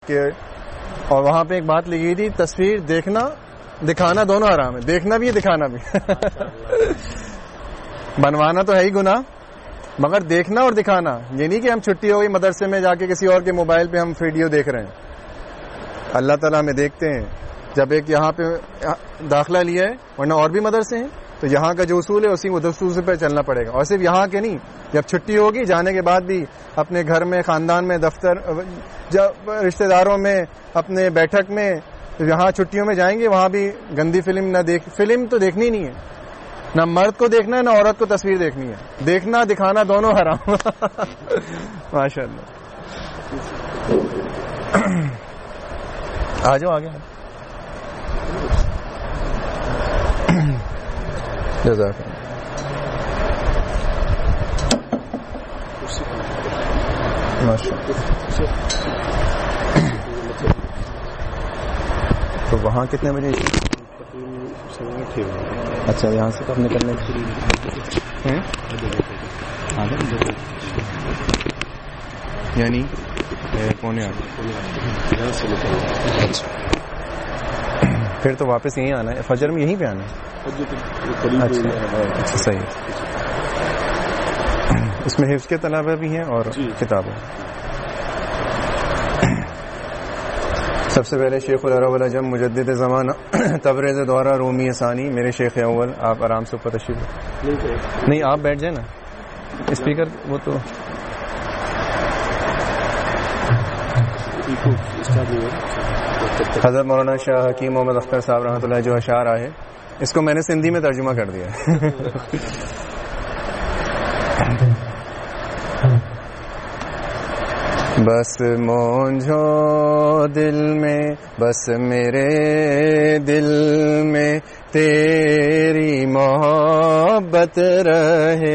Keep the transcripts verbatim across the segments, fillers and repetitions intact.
کہ اور وہاں پہ ایک بات لکھی گئی تھی، تصویر دیکھنا دکھانا دونوں حرام ہے، دیکھنا بھی ہے دکھانا بھی بنوانا تو ہے ہی گناہ، مگر دیکھنا اور دکھانا یہ نہیں کہ ہم چھٹی ہو گئی مدرسے میں جا کے کسی اور کے موبائل پہ ہم ویڈیو دیکھ رہے ہیں۔ اللہ تعالیٰ ہمیں دیکھتے ہیں، جب ایک یہاں پہ داخلہ لیا ہے، ورنہ اور بھی مدرسے ہیں، تو یہاں کا جو اصول ہے اسی اصول پہ چلنا پڑے گا، اور صرف یہاں کے نہیں، جب چھٹی ہوگی جانے کے بعد بھی اپنے گھر میں، خاندان میں، دفتر، جب رشتہ داروں میں، اپنے بیٹھک میں، یہاں چھٹیوں میں جائیں گے وہاں بھی گندی فلم نہ دیکھ، فلم تو دیکھنی نہیں ہے، نہ مرد کو دیکھنا ہے نہ عورت کو تصویر دیکھنی ہے، دیکھنا دکھانا دونوں حرام ماشاء اللہ۔ آ جاؤ آگے، جزاک اللہ۔ تو وہاں کتنے بجے؟ اچھا، یہاں سے کب نکلنے؟ یعنی پونے آٹھ۔ پھر تو واپس یہیں آنا ہے، فجر میں یہیں پہ آنا ہے۔ اچھا صحیح، اس میں حفظ کے طلبہ بھی ہیں اور کتابیں۔ سب سے پہلے شیخ العرب العجم مجدد زمانہ تبریز دوارہ رومی ثانی، میرے شیخ اول، آپ آرام سے اوپر تشریف نہیں، آپ بیٹھ جائیں نا، اسپیکر وہ تو حضرت مولانا شاہ حکیم محمد اختر صاحب رحمۃ اللہ جو اشعار آئے، اس کو میں نے سندھی میں ترجمہ کر دیا بس مونجھو دل میں، بس میرے دل میں تیری محبت رہے،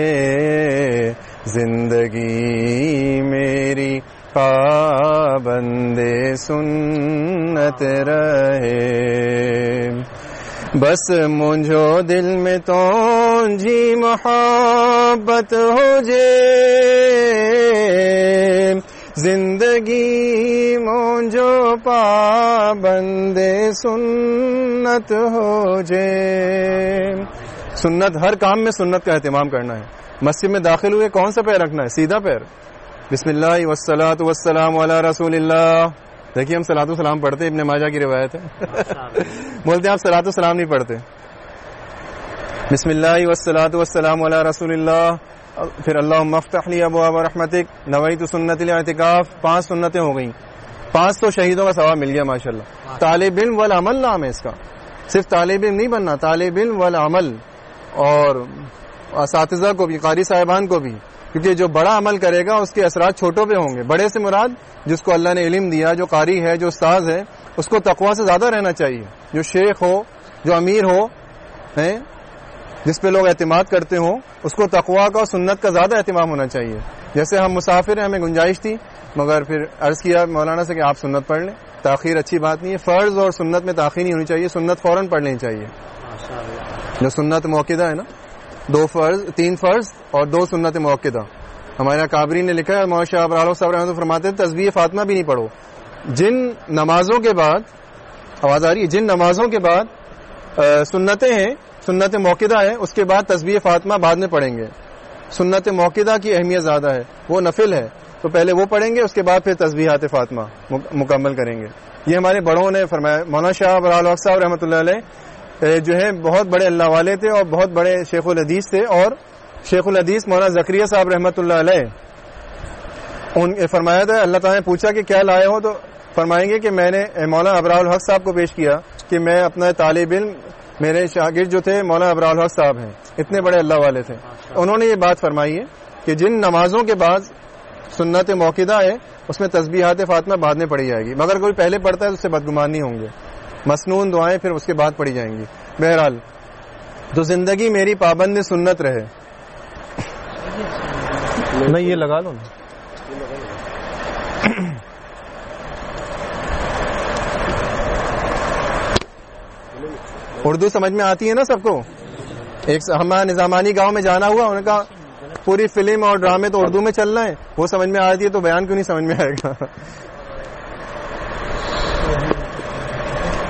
زندگی میری پابند سنت رہے، بس مونجھو دل میں تونجھی محبت ہو جے، زندگی مونجھو پابند سنت ہو جے۔ سنت، ہر کام میں سنت کا اہتمام کرنا ہے۔ مسجد میں داخل ہوئے کون سا پیر رکھنا ہے؟ سیدھا پیر، بسم اللہ والصلاۃ والسلام علی رسول اللہ۔ دیکھیے ہم صلاۃ والسلام پڑھتے، ابن ماجہ کی روایت ہے بولتے ہیں آپ صلاۃ والسلام نہیں پڑھتے۔ بسم اللہ والصلاۃ والسلام علی رسول اللہ، پھر اللہم افتح لی ابواب رحمتک، نویت سنت الاعتکاف، پانچ سنتیں ہو گئیں، پانچ تو شہیدوں کا ثواب مل گیا ماشاءاللہ۔ طالب علم والعمل نام ہے اس کا، صرف طالب علم نہیں بننا، طالب علم والعمل، اور اساتذہ کو بھی، قاری صاحبان کو بھی، کیونکہ جو بڑا عمل کرے گا اس کے اثرات چھوٹوں پہ ہوں گے۔ بڑے سے مراد جس کو اللہ نے علم دیا، جو قاری ہے، جو استاذ ہے، اس کو تقویٰ سے زیادہ رہنا چاہیے۔ جو شیخ ہو، جو امیر ہو، جس پہ لوگ اعتماد کرتے ہوں، اس کو تقویٰ کا اور سنت کا زیادہ اہتمام ہونا چاہیے۔ جیسے ہم مسافر ہیں، ہمیں گنجائش تھی، مگر پھر عرض کیا مولانا سے کہ آپ سنت پڑھ لیں، تاخیر اچھی بات نہیں ہے، فرض اور سنت میں تاخیر نہیں ہونی چاہیے، سنت فوراً پڑھ لینی چاہیے۔ جو سنت موقدہ ہے نا، دو فرض، تین فرض اور دو سنت موقدہ، ہمارے یہاں کابری نے لکھا ہے، مولانا شاہ ابرال صاحب رحمۃ اللہ فرماتے ہیں تسبیح فاطمہ بھی نہیں پڑھو۔ جن نمازوں کے بعد، آواز آ رہی ہے، جن نمازوں کے بعد سنتیں ہیں، سنت موقدہ ہے، اس کے بعد تسبیح فاطمہ بعد میں پڑھیں گے۔ سنت موقدہ کی اہمیت زیادہ ہے، وہ نفل ہے، تو پہلے وہ پڑھیں گے، اس کے بعد پھر تسبیحات فاطمہ مکمل کریں گے۔ یہ ہمارے بڑوں نے فرمایا۔ مولانا شاہ ابرال صاحب رحمۃ اللہ علیہ جو ہے بہت بڑے اللہ والے تھے اور بہت بڑے شیخ الحدیث تھے، اور شیخ الحدیث مولانا زکریا صاحب رحمۃ اللہ علیہ ان فرمایا تھا، اللہ تعالیٰ نے پوچھا کہ کیا لائے ہو، تو فرمائیں گے کہ میں نے مولانا ابرار الحق صاحب کو پیش کیا کہ میں اپنا طالب علم، میرے شاگرد جو تھے مولانا ابرار الحق صاحب ہیں، اتنے بڑے اللہ والے تھے۔ انہوں نے یہ بات فرمائی ہے کہ جن نمازوں کے بعد سنت موقدہ ہے اس میں تسبیحات فاطمہ بعد میں پڑھی جائے گی، مگر کوئی پہلے پڑھتا ہے تو اس سے بدگمان نہیں ہوں گے، مسنون دعائیں پھر اس کے بعد پڑھی جائیں گی۔ بہرحال تو زندگی میری پابند سنت رہے۔ نہیں یہ لگا لو نا، اردو سمجھ میں آتی ہے نا سب کو۔ ایک ہمارا نظامانی گاؤں میں جانا ہوا، انہوں نے کہا پوری فلم اور ڈرامے تو اردو میں چل رہے ہیں، وہ سمجھ میں آتی ہے تو بیان کیوں نہیں سمجھ میں آئے گا۔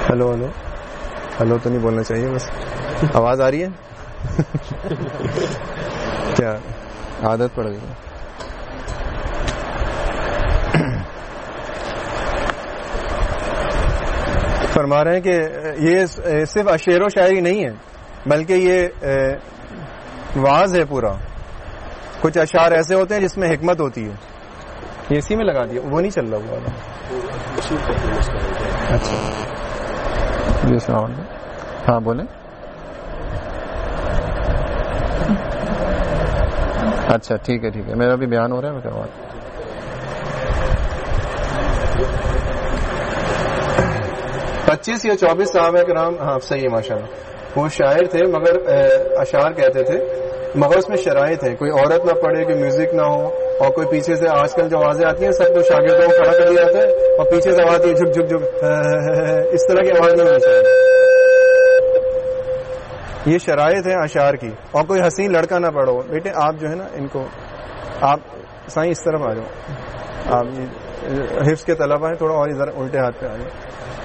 ہلو ہلو ہلو تو نہیں بولنا چاہیے، بس آواز آ رہی ہے کیا عادت پڑ گئی؟ فرما رہے ہیں کہ یہ صرف شعر و شاعری نہیں ہے، بلکہ یہ واعظ ہے پورا. کچھ اشعار ایسے ہوتے ہیں جس میں حکمت ہوتی ہے. یہ اسی میں لگا دیا، وہ نہیں چل رہا وہ. اچھا جی السلام علیکم. ہاں بولیں. اچھا ٹھیک ہے ٹھیک ہے، میرا بھی بیان ہو رہا ہے، میں کروا. پچیس یا چوبیس صحابہ کرام، ہاں صحیح ہے ماشاء اللہ. وہ شاعر تھے مگر اشعار کہتے تھے، مگر اس میں شرائط ہے، کوئی عورت نہ پڑھے، کوئی میوزک نہ ہو، اور کوئی پیچھے سے آج کل جو آوازیں آتی ہیں سب کو شاگردوں کو کھڑا کر دیا جاتا ہے اور پیچھے سے آواز جھک جھک جھک اس طرح کی آواز نہیں ہونی چاہیے. یہ شرائط ہیں اشعار کی. اور کوئی حسین لڑکا نہ پڑھو. بیٹے آپ جو ہے نا ان کو، آپ سائیں اس طرف آ جاؤ، آپ حفظ کے طلبہ ہیں، تھوڑا اور ادھر الٹے ہاتھ پہ آ جاؤ.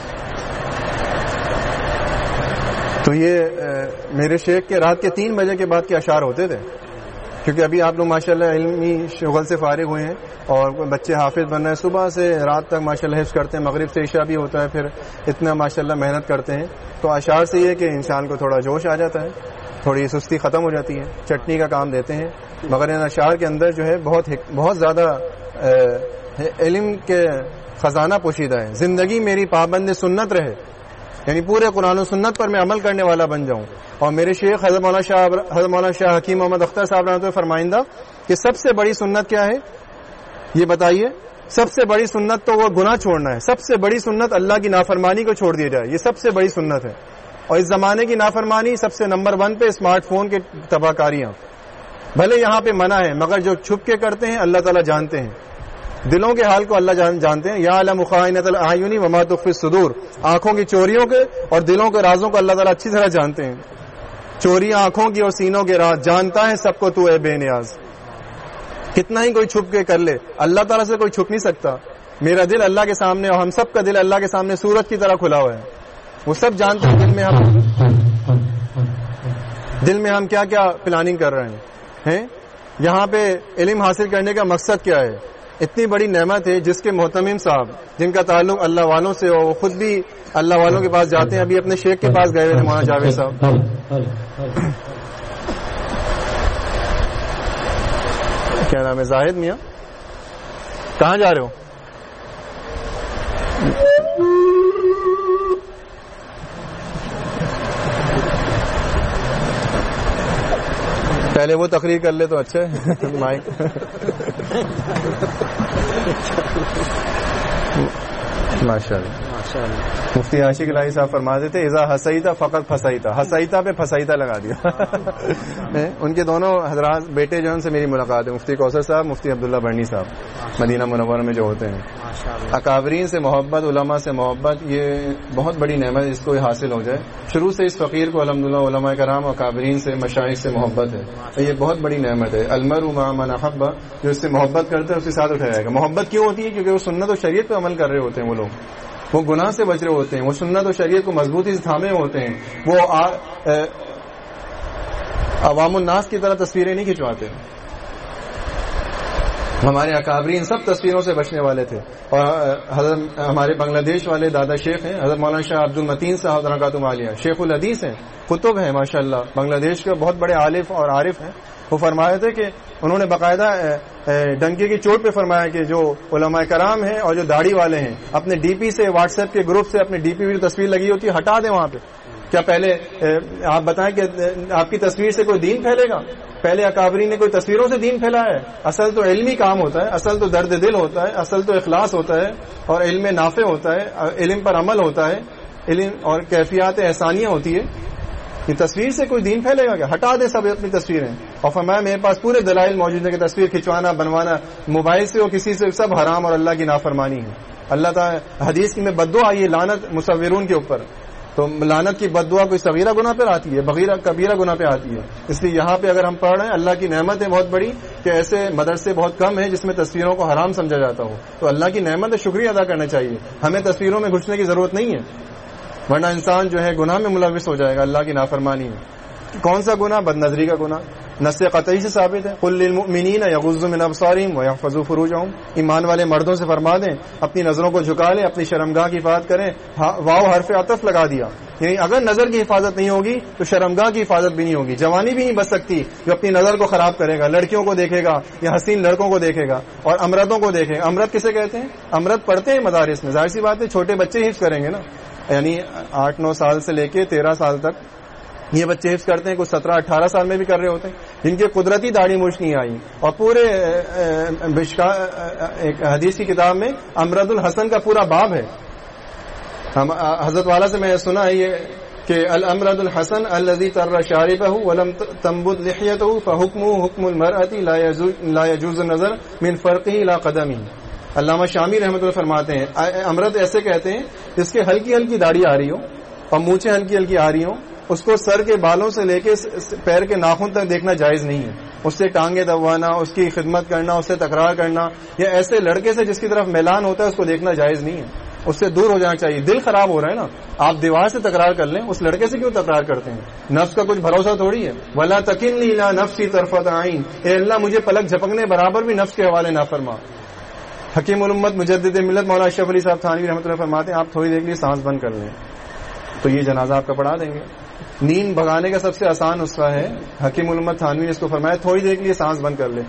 تو یہ میرے شیخ کے رات کے تین بجے کے بعد کے اشعار ہوتے تھے، کیونکہ ابھی آپ لوگ ماشاءاللہ علمی شغل سے فارغ ہوئے ہیں اور بچے حافظ بن رہے ہیں، صبح سے رات تک ماشاءاللہ حفظ کرتے ہیں، مغرب سے عشاء بھی ہوتا ہے، پھر اتنا ماشاءاللہ محنت کرتے ہیں. تو اشعار سے یہ کہ انسان کو تھوڑا جوش آ جاتا ہے، تھوڑی سستی ختم ہو جاتی ہے، چٹنی کا کام دیتے ہیں. مگر ان اشعار کے اندر جو ہے بہت بہت زیادہ علم کے خزانہ پوشیدہ ہے. زندگی میری پابند سنت رہے، یعنی پورے قرآن و سنت پر میں عمل کرنے والا بن جاؤں. اور میرے شیخ حضرت مولانا شاہ حضرت مولانا شاہ حکیم محمد اختر صاحب رحمۃ اللہ فرمائندہ کہ سب سے بڑی سنت کیا ہے یہ بتائیے. سب سے بڑی سنت تو وہ گناہ چھوڑنا ہے. سب سے بڑی سنت اللہ کی نافرمانی کو چھوڑ دیا جائے، یہ سب سے بڑی سنت ہے. اور اس زمانے کی نافرمانی سب سے نمبر ون پہ اسمارٹ فون کے تباہ کاریاں. بھلے یہاں پہ منع ہے مگر جو چھپ کے کرتے ہیں اللہ تعالیٰ جانتے ہیں. دلوں کے حال کو اللہ جان جانتے ہیں. یا علم خائنۃ الاعین وما تخفی الصدور، آنکھوں کی چوریوں کے اور دلوں کے رازوں کو اللہ تعالیٰ اچھی طرح جانتے ہیں. چوریاں آنکھوں کی اور سینوں کے راز جانتا ہے سب کو تو اے بے نیاز. کتنا ہی کوئی چھپ کے کر لے، اللہ تعالیٰ سے کوئی چھپ نہیں سکتا. میرا دل اللہ کے سامنے اور ہم سب کا دل اللہ کے سامنے سورج کی طرح کھلا ہوا ہے. وہ سب جانتے ہیں دل میں ہم دل میں ہم کیا کیا پلاننگ کر رہے ہیں. یہاں پہ علم حاصل کرنے کا مقصد کیا ہے؟ اتنی بڑی نعمت ہے جس کے محتمم صاحب جن کا تعلق اللہ والوں سے ہو، وہ خود بھی اللہ والوں کے پاس جاتے ہیں. ابھی اپنے شیخ کے پاس گئے ہوئے مولانا جاوید صاحب. کیا نام ہے؟ زاہد میاں. کہاں جا رہے ہو؟ پہلے وہ تقریر کر لے تو اچھا ہے. مائک ماشاء اللہ. مفتی عاشق الہی صاحب فرما دیتے اذا حسیتا فقط پھسیتا، حسیتا پہ پھسیتا لگا دیا. ان کے دونوں حضرات بیٹے جو ان سے میری ملاقات ہے، مفتی کوثر صاحب، مفتی عبداللہ برنی صاحب، مدینہ منورہ میں جو ہوتے ہیں. اکابرین سے محبت، علماء سے محبت، یہ بہت بڑی نعمت ہے، اس کو حاصل ہو جائے. شروع سے اس فقیر کو الحمدللہ علماء کرام اور اکابرین سے مشائخ سے محبت ہے، یہ بہت بڑی نعمت ہے. المرء مع من احب، جو اس سے محبت کرتا ہے اس کے ساتھ اٹھایا جائے گا. محبت کیوں ہوتی ہے؟ کیونکہ وہ سنت و شریعت پہ عمل کر رہے ہوتے ہیں، وہ لوگ وہ گناہ سے بچ رہے ہوتے ہیں، وہ سنت و شریعت کو مضبوطی سے تھامے ہوتے ہیں. وہ عوام الناس کی طرح تصویریں نہیں کھنچواتے. ہمارے اکابرین سب تصویروں سے بچنے والے تھے. اور حضرت ہمارے بنگلہ دیش والے دادا شیخ ہیں حضرت مولانا شاہ عبد المتین صاحب برکاتہم عالیہ، شیخ الحدیث ہیں، کتب ہیں ماشاءاللہ، بنگلہ دیش کے بہت بڑے عالف اور عارف ہیں. وہ فرمائے تھے کہ انہوں نے باقاعدہ ڈنکے کی چوٹ پہ فرمایا کہ جو علماء کرام ہیں اور جو داڑھی والے ہیں اپنے ڈی پی سے، واٹس ایپ کے گروپ سے اپنے ڈی پی کی تصویر لگی ہوتی ہے ہٹا دیں وہاں پہ. کیا پہلے آپ بتائیں کہ آپ کی تصویر سے کوئی دین پھیلے گا؟ پہلے اکابرین نے کوئی تصویروں سے دین پھیلا ہے؟ اصل تو علمی کام ہوتا ہے، اصل تو درد دل ہوتا ہے، اصل تو اخلاص ہوتا ہے اور علم نافع ہوتا ہے، علم پر عمل ہوتا ہے، علم اور کیفیات احسانیہ ہوتی ہے. یہ تصویر سے کوئی دین پھیلے گا کیا؟ ہٹا دے سب اپنی تصویریں. اور فرمایا میرے پاس پورے دلائل موجود ہیں کہ تصویر کھنچوانا، بنوانا موبائل سے اور کسی سے سب حرام اور اللہ کی نافرمانی ہے. اللہ تعالیٰ حدیث کی میں بددعا آئی ہے لعنت مصورون کے اوپر. تو لعنت کی بددعا کوئی صغیرہ گناہ پہ آتی ہے، بغیرہ کبیرہ گناہ پہ آتی ہے. اس لیے یہاں پہ اگر ہم پڑھ رہے ہیں اللہ کی نعمت ہے بہت بڑی کہ ایسے مدرسے بہت کم ہیں جس میں تصویروں کو حرام سمجھا جاتا ہو. تو اللہ کی نعمت ہے، شکریہ ادا کرنا چاہیے. ہمیں تصویروں میں گھسنے کی ضرورت نہیں ہے. ورنہ انسان جو ہے گناہ میں ملوث ہو جائے گا، اللہ کی نافرمانی میں. کون سا گناہ؟ بد نظری کا گناہ. نص قطعی سے ثابت ہے، قل للمؤمنین یغضوا من ابصارهم ويحفظوا فروجهم. ایمان والے مردوں سے فرما دیں اپنی نظروں کو جھکا لیں، اپنی شرمگاہ کی حفاظت کریں. واو حرف عطف لگا دیا، یعنی اگر نظر کی حفاظت نہیں ہوگی تو شرمگاہ کی حفاظت بھی نہیں ہوگی. جوانی بھی نہیں بچ سکتی جو اپنی نظر کو خراب کرے گا، لڑکیوں کو دیکھے گا یا حسین لڑکوں کو دیکھے گا، اور امرتوں کو دیکھے گا. امرت کسے کہتے ہیں؟ امرت پڑھتے ہیں مدارس میں، ظاہر سی بات ہے چھوٹے بچے حفظ کریں گے نا، یعنی آٹھ نو سال سے لے کے تیرہ سال تک یہ بچے حفظ کرتے ہیں. کچھ سترہ اٹھارہ سال میں بھی کر رہے ہوتے ہیں، جن کے قدرتی داڑھی مشک نہیں آئی. اور پورے ایک حدیث کی کتاب میں امرد الحسن کا پورا باب ہے. حضرت والا سے میں نے سنا ہے یہ کہ الامرد الحسن الذي تر شاربه ولم تنبت لحيته فحكمه حكم المرأة لا يجوز النظر من فرقه الى قدمه. علامہ شامی رحمۃ اللہ فرماتے ہیں امرد ایسے کہتے ہیں جس کے ہلکی ہلکی داڑھی آ رہی ہو اور مونچھیں ہلکی ہلکی آ رہی ہوں، اس کو سر کے بالوں سے لے کے پیر کے ناخن تک دیکھنا جائز نہیں ہے. اس سے ٹانگیں دبوانا، اس کی خدمت کرنا، اس سے تکرار کرنا، یا ایسے لڑکے سے جس کی طرف میلان ہوتا ہے اس کو دیکھنا جائز نہیں ہے. اس سے دور ہو جانا چاہیے. دل خراب ہو رہا ہے نا، آپ دیوار سے تکرار کر لیں، اس لڑکے سے کیوں تکرار کرتے ہیں؟ نفس کا کچھ بھروسہ تھوڑی ہے. ولا تکلنی الی نفسی طرفۃ عین، اے اللہ مجھے پلک جھپکنے برابر بھی نفس کے حوالے نہ فرما. حکیم الامت مجدد ملت مولانا اشرف علی صاحب تھانوی رحمۃ اللہ فرماتے ہیں آپ تھوڑی دیر کے لیے سانس بند کر لیں تو یہ جنازہ آپ کا پڑھا دیں گے. نیند بھگانے کا سب سے آسان نسخہ ہے، حکیم الامت تھانوی نے اس کو فرمایا تھوڑی دیر کے لیے سانس بند کر لیں،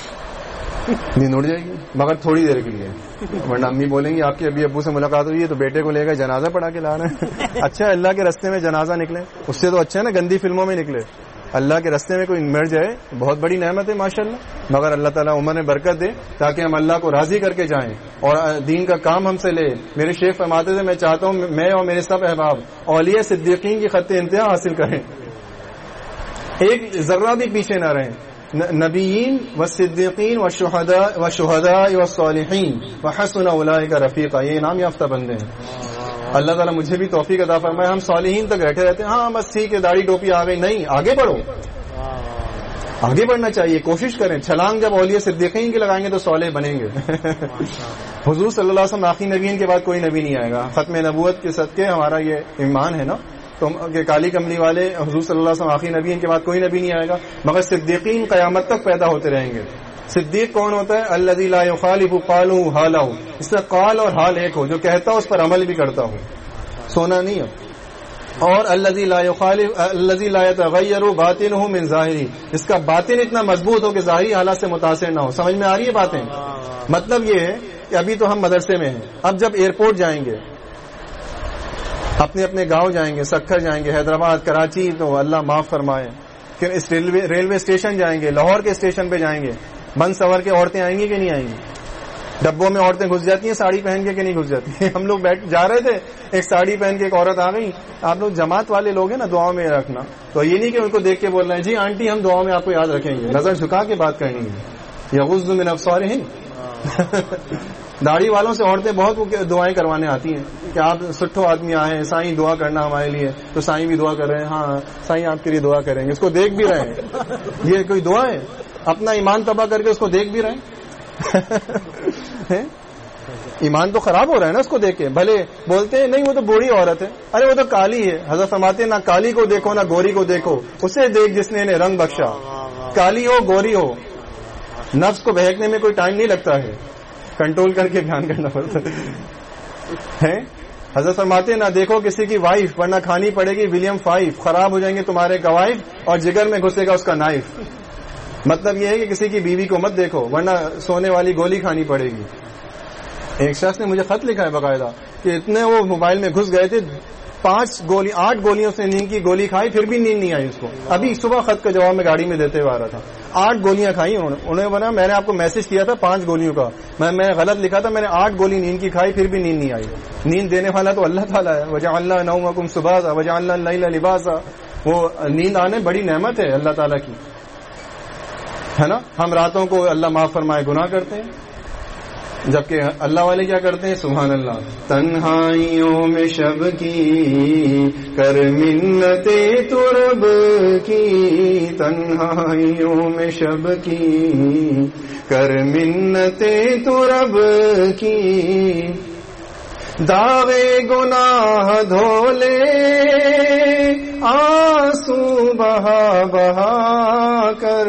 نیند اڑ جائے گی مگر تھوڑی دیر کے لیے. ورنہ امی بولیں گی آپ کے ابھی ابو سے ملاقات ہوئی ہے تو بیٹے کو لے کر جنازہ پڑھا کے لا رہے ہیں. اچھا اللہ کے راستے میں جنازہ نکلے اس سے تو اچھا ہے نا گندی فلموں میں نکلے. اللہ کے راستے میں کوئی مر جائے بہت بڑی نعمت ہے ماشاءاللہ، مگر اللہ تعالیٰ عمر میں برکت دے تاکہ ہم اللہ کو راضی کر کے جائیں اور دین کا کام ہم سے لے. میرے شیخ فرماتے تھے میں چاہتا ہوں میں اور میرے سب احباب اولیاء صدیقین کی خط انتہا حاصل کریں، ایک ذرہ بھی پیچھے نہ رہیں. نبیین و صدیقین و شہداء و شہداء و صالحین و حسن اولئک رفیقا، یہ انعام یافتہ بندے ہیں. اللہ تعالیٰ مجھے بھی توفیق عطا فرمائے. ہم صالحین تک بیٹھے رہتے ہیں، ہاں بس ٹھیک ہے داڑھی ٹوپی آ گئی، نہیں آگے بڑھو، آگے بڑھنا چاہیے، کوشش کریں. چھلانگ جب اولیاء صدیقین کے لگائیں گے تو صالح بنیں گے. حضور صلی اللہ علیہ وسلم آخری نبیین کے بعد کوئی نبی نہیں آئے گا. ختم نبوت کے صدقے ہمارا یہ ایمان ہے نا تو کہ کالی کملی والے حضور صلی اللہ علیہ وسلم آخری نبی کے بعد کوئی نبی نہیں آئے گا، مگر صدیقین قیامت تک پیدا ہوتے رہیں گے. صدیق کون ہوتا ہے؟ الذی لا یخالف قالہ حالہ، اس سے قال اور حال ایک ہو، جو کہتا ہو اس پر عمل بھی کرتا ہو، سونا نہیں ہے. اور الذی لا یخالف الذی لا یتغیر باطنہ من ظاہری، اس کا باطن اتنا مضبوط ہو کہ ظاہری حالات سے متاثر نہ ہو. سمجھ میں آ رہی ہے باتیں؟ مطلب یہ ہے کہ ابھی تو ہم مدرسے میں ہیں، اب جب ایئرپورٹ جائیں گے، اپنے اپنے گاؤں جائیں گے، سکھر جائیں گے، حیدرآباد، کراچی، تو اللہ معاف فرمائے. پھر اس ریلوے ریلوے اسٹیشن جائیں گے، لاہور کے اسٹیشن پہ جائیں گے، بند سور کے عورتیں آئیں گی کہ نہیں آئیں گی؟ ڈبوں میں عورتیں گھس جاتی ہیں ساڑی پہن کے کہ نہیں گھس جاتی ہیں؟ ہم لوگ بیٹھ جا رہے تھے، ایک ساڑی پہن کے ایک عورت آ گئی. آپ لوگ جماعت والے لوگ ہیں نا، دعاؤں میں رکھنا. تو یہ نہیں کہ ان کو دیکھ کے بول رہے ہیں جی آنٹی ہم دعاؤں میں آپ کو یاد رکھیں گے، نظر جھکا کے بات کرنی ہے. یغض من ابصارہم. داڑھی والوں سے عورتیں بہت دعائیں کروانے آتی ہیں کہ آپ سٹھو آدمی آئے ہیں، سائیں دعا کرنا ہمارے لیے، تو سائیں بھی دعا کر رہے ہیں. ہاں سائیں آپ کے لیے دعا کریں گے، اس کو دیکھ بھی رہے ہیں. یہ کوئی دعا ہے؟ اپنا ایمان تباہ کر کے اس کو دیکھ بھی رہے ہیں. ایمان تو خراب ہو رہا ہے نا اس کو دیکھ کے. بھلے بولتے ہیں نہیں وہ تو بوڑھی عورت ہے، ارے وہ تو کالی ہے. حضرت فرماتے ہیں نہ کالی کو دیکھو نہ گوری کو دیکھو، اسے دیکھ جس نے رنگ بخشا. کالی ہو گوری ہو، نفس کو بہکنے میں کوئی ٹائم نہیں لگتا ہے، کنٹرول کر کے بیان کرنا پڑتا ہے. حضرت فرماتے ہیں نہ دیکھو کسی کی وائف ورنہ کھانی پڑے گی ولیم فائف، خراب ہو جائیں گے تمہارے گوائف اور جگر میں گھسے گا اس کا نائف. مطلب یہ ہے کہ کسی کی بیوی کو مت دیکھو ورنہ سونے والی گولی کھانی پڑے گی. ایک شخص نے مجھے خط لکھا ہے باقاعدہ کہ اتنے وہ موبائل میں گھس گئے تھے، پانچ گولی آٹھ گولیوں سے نیند کی گولی کھائی پھر بھی نیند نہیں آئی اس کو. ابھی صبح خط کا جواب میں گاڑی میں دیتے ہوئے آ رہا تھا. آٹھ گولیاں کھائی انہوں نے. انہوں نے بنا میں نے آپ کو میسج کیا تھا پانچ گولیوں کا، میں میں غلط لکھا تھا، میں نے آٹھ گولی نیند کی کھائی پھر بھی نیند نہیں آئی. نیند دینے والا تو اللہ تعالیٰ ہے. وجعلنا نومکم سباتا وجعلنا اللیل لباسا. وہ نیند آنے بڑی نعمت ہے اللہ تعالیٰ کی، ہے نا. ہم راتوں کو اللہ معاف فرمائے گناہ کرتے ہیں، جبکہ اللہ والے کیا کرتے ہیں؟ سبحان اللہ. تنہائیوں میں شب کی کر منتیں تو رب کی، تنہائیوں میں شب کی کر منتیں تو رب کی. داغے گناہ دھولے آنسو بہا بہا کر،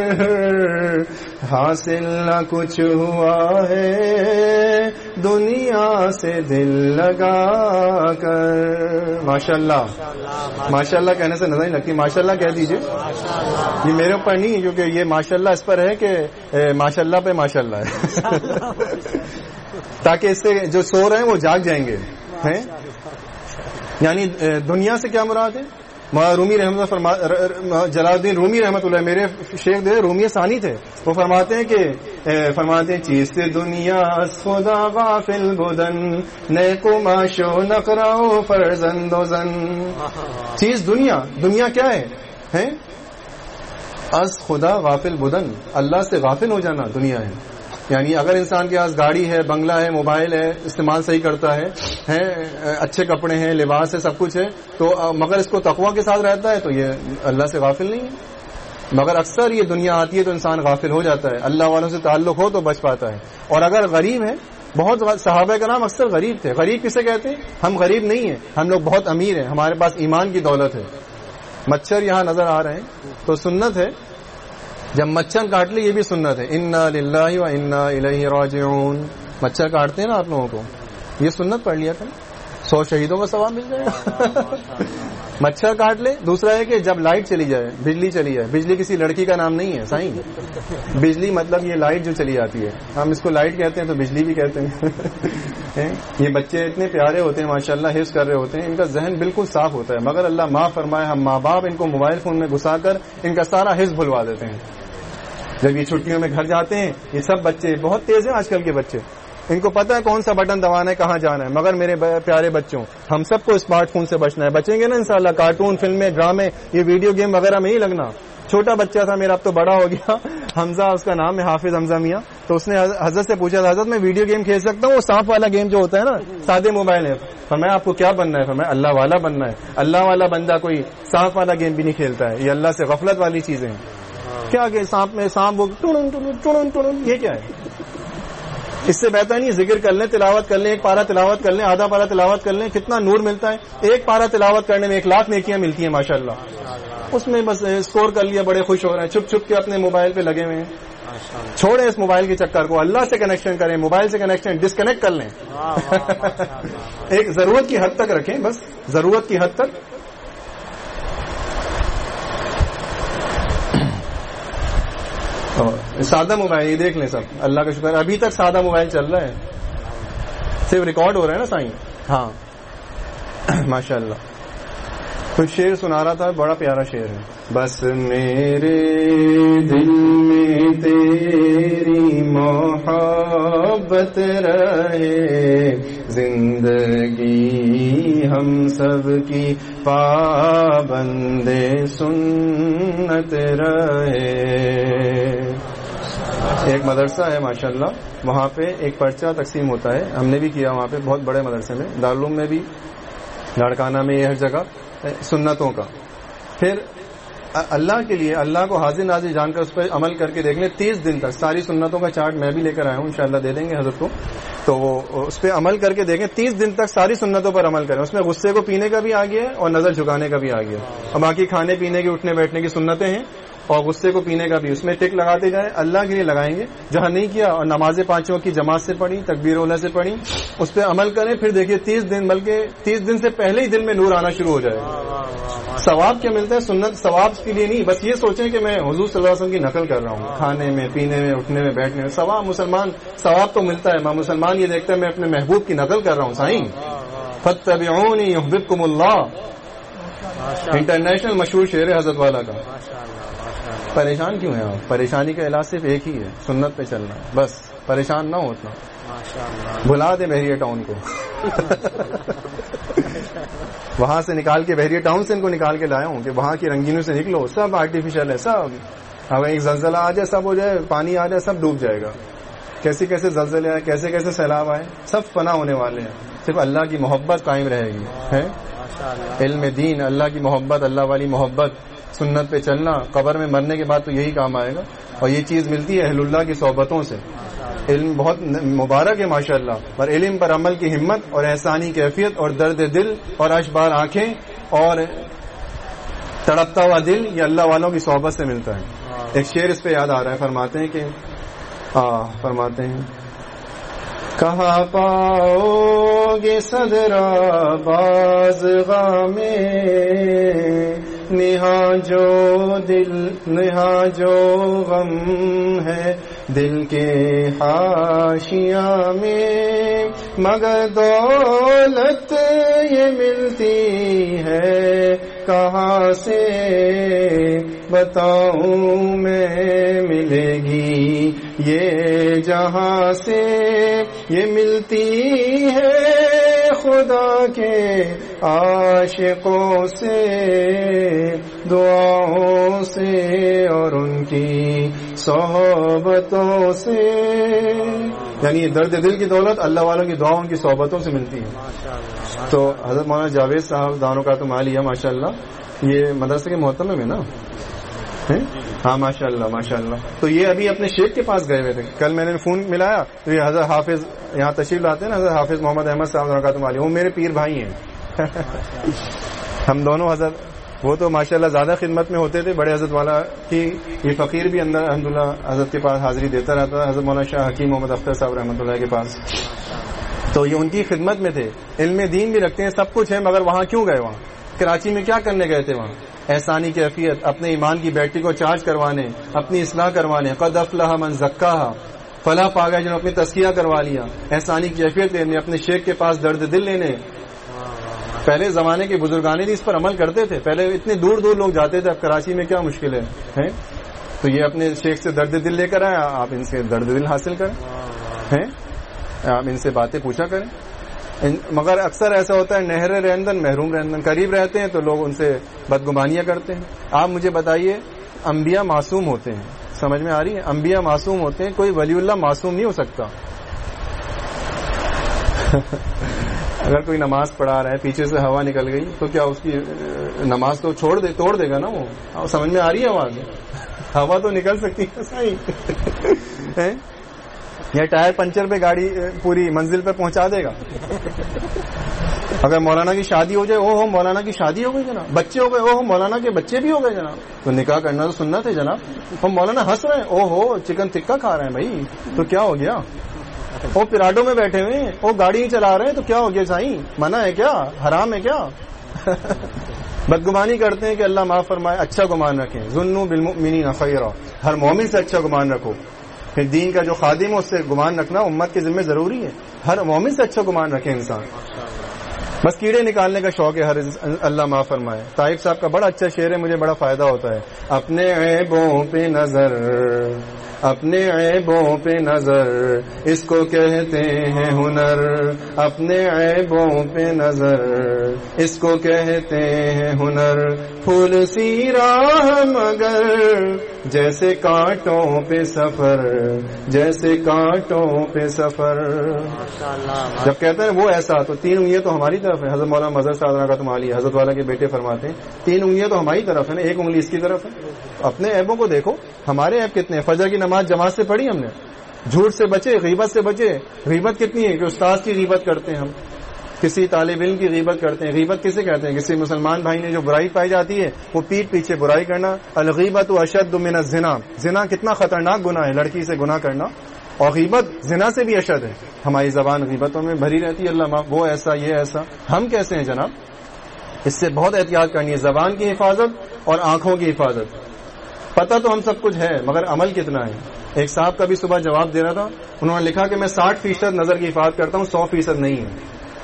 حاصل نہ کچھ ہوا ہے دنیا سے دل لگا کر. ماشاءاللہ ماشاءاللہ کہنے سے نظر نہیں لگتی، ماشاءاللہ کہہ دیجئے. یہ میرے اوپر نہیں، کیونکہ یہ ماشاءاللہ اس پر ہے کہ ماشاءاللہ پہ ماشاءاللہ ہے تاکہ اس سے جو سو رہے ہیں وہ جاگ جائیں گے. یعنی دنیا سے کیا مراد ہے؟ رومی رحمت فرما جلال الدین رومی رحمت اللہ میرے شیخ دے رومی ثانی تھے، وہ فرماتے ہیں کہ فرماتے ہیں چیز سے دنیا خدا غافل بدن نیکو معاشو نقراؤ فرزند و زن. چیز دنیا، دنیا کیا ہے؟ ہیں از خدا غافل بدن، اللہ سے غافل ہو جانا دنیا ہے. یعنی اگر انسان کے پاس گاڑی ہے، بنگلہ ہے، موبائل ہے، استعمال صحیح کرتا ہے، اچھے کپڑے ہیں، لباس ہے، سب کچھ ہے، تو مگر اس کو تقویٰ کے ساتھ رہتا ہے تو یہ اللہ سے غافل نہیں ہے. مگر اکثر یہ دنیا آتی ہے تو انسان غافل ہو جاتا ہے، اللہ والوں سے تعلق ہو تو بچ پاتا ہے. اور اگر غریب ہے، بہت صحابہ کا نام اکثر غریب تھے. غریب کسے کہتے ہیں؟ ہم غریب نہیں ہیں، ہم لوگ بہت امیر ہیں، ہمارے پاس ایمان کی دولت ہے. مچھر یہاں نظر آ رہے ہیں تو سنت ہے جب مچھر کاٹ لے، یہ بھی سنت ہے، انا للہ و انا الیہ راجعون. مچھر کاٹتے ہیں نا آپ لوگوں کو، یہ سنت پڑھ لیا تھا، سو شہیدوں کا ثواب مل جائے گا. مچھر کاٹ لے. دوسرا ہے کہ جب لائٹ چلی جائے، بجلی چلی جائے، بجلی کسی لڑکی کا نام نہیں ہے سائیں، بجلی مطلب یہ لائٹ جو چلی جاتی ہے، ہم اس کو لائٹ کہتے ہیں تو بجلی بھی کہتے ہیں. یہ بچے اتنے پیارے ہوتے ہیں ماشاءاللہ، حفظ کر رہے ہوتے ہیں، ان کا ذہن بالکل صاف ہوتا ہے، مگر اللہ معاف فرمائے ہم ماں باپ ان کو موبائل فون میں گھسا کر ان کا سارا حفظ بھلوا دیتے ہیں. جب یہ چھٹیوں میں گھر جاتے ہیں، یہ سب بچے بہت تیز ہیں آج کل کے بچے، ان کو پتہ ہے کون سا بٹن دبانا ہے، کہاں جانا ہے. مگر میرے پیارے بچوں، ہم سب کو اسمارٹ فون سے بچنا ہے. بچیں گے نا انشاءاللہ. کارٹون فلمیں، ڈرامے، یہ ویڈیو گیم وغیرہ میں ہی لگنا. چھوٹا بچہ تھا میرا، اب تو بڑا ہو گیا، حمزہ اس کا نام ہے، حافظ حمزہ میاں. تو اس نے حضرت سے پوچھا تھا، حضرت میں ویڈیو گیم کھیل سکتا ہوں؟ وہ سانپ والا گیم جو ہوتا ہے نا، سادے موبائل ہے. فرمایا آپ کو کیا بننا ہے؟ فرمایا اللہ والا بننا ہے. اللہ والا بندہ کوئی سانپ والا گیم بھی نہیں کھیلتا ہے. یہ اللہ سے غفلت والی چیزیں ہیں. کیا کہ سانپ میں سانپ وہ ٹڑن ٹڑن ٹڑن ٹڑن، یہ کیا ہے؟ اس سے بہتر نہیں زکر کر لیں، تلاوت کر لیں، ایک پارا تلاوت کر لیں، آدھا پارا تلاوت کر لیں، کتنا نور ملتا ہے. ایک پارا تلاوت کرنے میں ایک لاکھ نیکیاں ملتی ہیں ماشاءاللہ. اس میں بس اسکور کر لیا، بڑے خوش ہو رہے ہیں، چھپ چھپ کے اپنے موبائل پہ لگے ہوئے ہیں. چھوڑیں اس موبائل کے چکر کو، اللہ سے کنیکشن کریں. موبائل سے کنیکشن ڈسکنیکٹ کر لیں. ایک ضرورت کی حد تک رکھیں، بس ضرورت کی حد تک. سادہ موبائل یہ دیکھ لیں سب، اللہ کا شکر ابھی تک سادہ موبائل چل رہا ہے، صرف ریکارڈ ہو رہا ہے نا سائیں. ہاں ماشاءاللہ. کچھ شعر سنا رہا تھا، بڑا پیارا شعر ہے. بس میرے دل میں تیری محبت رہے، زندگی ہم سب کی پابند سنت رہے. ایک مدرسہ ہے ماشاءاللہ، وہاں پہ ایک پرچہ تقسیم ہوتا ہے، ہم نے بھی کیا وہاں پہ، بہت بڑے مدرسے میں، دارالعلوم میں بھی، لاڑکانہ میں، یہ ہر جگہ سنتوں کا. پھر اللہ کے لیے اللہ کو حاضر ناظر جان کر اس پہ عمل کر کے دیکھ لیں. تیس دن تک ساری سنتوں کا چارٹ میں بھی لے کر آیا ہوں، انشاءاللہ دے دیں گے حضرت کو. تو وہ اس پہ عمل کر کے دیکھیں، تیس دن تک ساری سنتوں پر عمل کریں. اس میں غصے کو پینے کا بھی آ گیا ہے اور نظر جھکانے کا بھی آ گیا. اور باقی کھانے پینے کی، اٹھنے بیٹھنے کی سنتیں ہیں، اور غصے کو پینے کا بھی. اس میں ٹک لگاتے جائیں، اللہ کے لیے لگائیں گے. جہاں نہیں کیا، اور نمازیں پانچوں کی جماعت سے پڑھی، تکبیر اولیٰ سے پڑھی، اس پہ عمل کریں. پھر دیکھیے تیس دن، بلکہ تیس دن سے پہلے ہی دل میں نور آنا شروع ہو جائے گا. ثواب کیا ملتا ہے؟ سنت ثواب کے لیے نہیں، بس یہ سوچیں کہ میں حضور صلی اللہ علیہ وسلم کی نقل کر رہا ہوں، کھانے میں، پینے میں، اٹھنے میں، بیٹھنے میں. ثواب مسلمان ثواب تو ملتا ہے. میں مسلمان یہ دیکھتا ہے میں اپنے محبوب کی نقل کر رہا ہوں. سائیں فاتبعونی یحببکم اللہ، انٹرنیشنل مشہور شعر ہے حضرت والا کا. پریشان کیوں ہیں آپ؟ پریشانی کا علاج صرف ایک ہی ہے، سنت پہ چلنا. بس پریشان نہ ہوتا، بھلا دے بحریہ ٹاؤن کو. وہاں سے نکال کے، بحریہ ٹاؤن سے ان کو نکال کے لایا ہوں کہ وہاں کی رنگینوں سے نکلو، سب آرٹیفیشل ہے. سب اگر ایک زلزلہ آ جائے، سب ہو جائے، پانی آ جائے، سب ڈوب جائے گا. کیسے کیسے زلزلے آئے، کیسے کیسے سیلاب آئے، سب فنا ہونے والے ہیں. صرف اللہ کی محبت قائم رہے گی. ہے علم دین، اللہ کی محبت، اللہ والی محبت، سنت پہ چلنا. قبر میں مرنے کے بعد تو یہی کام آئے گا. اور یہ چیز ملتی ہے اہل اللہ کی صحبتوں سے. علم بہت مبارک ہے ماشاءاللہ، پر علم پر عمل کی ہمت اور احسانی کیفیت اور درد دل اور اشبار آنکھیں اور تڑپتا ہوا دل یہ اللہ والوں کی صحبت سے ملتا ہے. ایک شعر اس پہ یاد آ رہا ہے، فرماتے ہیں کہ آ فرماتے ہیں کہاں پاؤ گے صدرا بازغاں میں نہا جو دل نہا جو غم ہے دل کے حاشیہ میں، مگر دولت یہ ملتی ہے کہاں سے بتاؤں میں، ملے گی یہ جہاں سے یہ ملتی ہے خدا کے عاشقوں سے، دعاؤں سے اور ان کی صحبتوں سے. یعنی یہ درد دل کی دولت اللہ والوں کی دعاؤں کی صحبتوں سے ملتی ہے. تو حضرت مولانا جاوید صاحب دانوں کا تو مالیہ ماشاء اللہ یہ مدرسے کے محترم میں نا، ہاں ماشاء اللہ ماشاء اللہ. تو یہ ابھی اپنے شیخ کے پاس گئے ہوئے تھے. کل میں نے فون ملایا تو یہ حضرت حافظ یہاں تشریف لاتے ہیں نا، حضرت حافظ محمد احمد صاحب برکاتہ علیہ، وہ میرے پیر بھائی ہیں. ہم دونوں حضرت، وہ تو ماشاء اللہ زیادہ خدمت میں ہوتے تھے بڑے حضرت والا کی، یہ فقیر بھی اندر الحمدللہ حضرت کے پاس حاضری دیتا رہتا تھا، حضرت مولانا شاہ حکیم محمد اختر صاحب رحمۃ اللہ کے پاس. تو یہ ان کی خدمت میں تھے، علم دین بھی رکھتے ہیں، سب کچھ ہے، مگر وہاں کیوں گئے؟ وہاں کراچی میں کیا کرنے گئے تھے؟ وہاں احسانی کیفیت، اپنے ایمان کی بیٹری کو چارج کروانے، اپنی اصلاح کروانے. قد افلح من زکاہا، فلاح پا گئے جنہوں نے اپنی تزکیہ کروا لیا. احسانی کیفیت لینے، اپنے شیخ کے پاس درد دل لینے. پہلے زمانے کے بزرگانے بھی اس پر عمل کرتے تھے، پہلے اتنے دور دور لوگ جاتے تھے، اب کراچی میں کیا مشکل ہے. تو یہ اپنے شیخ سے درد دل لے کر آئے، آپ ان سے درد دل حاصل کریں، آپ ان سے باتیں پوچھا کریں. مگر اکثر ایسا ہوتا ہے نہر رہندن محروم رہندن، قریب رہتے ہیں تو لوگ ان سے بدگمانیاں کرتے ہیں. آپ مجھے بتائیے، انبیاء معصوم ہوتے ہیں، سمجھ میں آ رہی ہے؟ انبیاء معصوم ہوتے ہیں، کوئی ولی اللہ معصوم نہیں ہو سکتا. اگر کوئی نماز پڑھا رہا ہے، پیچھے سے ہوا نکل گئی تو کیا اس کی نماز تو چھوڑ دے توڑ دے گا نا وہ؟ سمجھ میں آ رہی ہے آواز؟ ہوا تو نکل سکتی ہے صحیح، یا ٹائر پنچر پہ گاڑی پوری منزل پہ پہنچا دے گا. اگر مولانا کی شادی ہو جائے، او ہو مولانا کی شادی ہو گئی جناب، بچے ہو گئے، او ہو مولانا کے بچے بھی ہو گئے جناب، تو نکاح کرنا تو سنت ہے جناب. ہم مولانا ہنس رہے ہیں، او ہو چکن ٹکا کھا رہے ہیں بھائی، تو کیا ہو گیا؟ وہ پراڈو میں بیٹھے ہوئے ہیں، وہ گاڑی ہی چلا رہے ہیں، تو کیا ہو گیا سائیں؟ منع ہے کیا؟ حرام ہے کیا؟ بدگمانی کرتے ہیں کہ اللہ معاف فرمائے. اچھا گمان رکھیں، ظنوا بالمؤمنین خیرا، ہر مومن سے اچھا گمان رکھو. پھر دین کا جو خادم ہے اس سے گمان رکھنا امت کے ذمہ ضروری ہے. ہر مومن سے اچھا گمان رکھے انسان. بس کیڑے نکالنے کا شوق ہے ہر اللہ معاف فرمائے. طائف صاحب کا بڑا اچھا شعر ہے، مجھے بڑا فائدہ ہوتا ہے. اپنے عیبوں پہ نظر، اپنے عیبوں پہ نظر، اس کو کہتے ہیں ہنر. اپنے عیبوں پہ نظر، اس کو کہتے ہیں ہنر. پھول سی راہ مگر جیسے کانٹوں پہ سفر، جیسے کانٹوں پہ سفر. جب کہتے ہیں وہ ایسا، تو تین انگلیاں تو ہماری طرف ہے. حضرت مولانا مظہر صاحب کا تم عالی حضرت والا کے بیٹے فرماتے ہیں تین انگلیاں تو ہماری طرف ہے نا، ایک انگلی اس کی طرف ہے. اپنے عیبوں کو دیکھو، ہمارے عیب کتنے ہیں. فجر کی نماز جماعت سے پڑھی ہم نے، جھوٹ سے بچے، غیبت سے بچے. غیبت کتنی ہے کہ استاد کی غیبت کرتے ہیں ہم، کسی طالب علم کی غیبت کرتے ہیں. غیبت کسے کہتے ہیں؟ کسی مسلمان بھائی نے جو برائی پائی جاتی ہے وہ پیٹ پیچھے برائی کرنا. الغیبت اشد من الزنا، زنا کتنا خطرناک گناہ ہے، لڑکی سے گناہ کرنا. اور غیبت زنا سے بھی اشد ہے. ہماری زبان غیبتوں میں بھری رہتی ہے، اللہ معاف، وہ ایسا یہ ایسا. ہم کیسے ہیں جناب؟ اس سے بہت احتیاط کرنی ہے. زبان کی حفاظت اور آنکھوں کی حفاظت. پتہ تو ہم سب کچھ ہے، مگر عمل کتنا ہے؟ ایک صاحب کا بھی صبح جواب دے رہا تھا، انہوں نے لکھا کہ میں ساٹھ فیصد نظر کی حفاظت کرتا ہوں، سو فیصد نہیں ہے.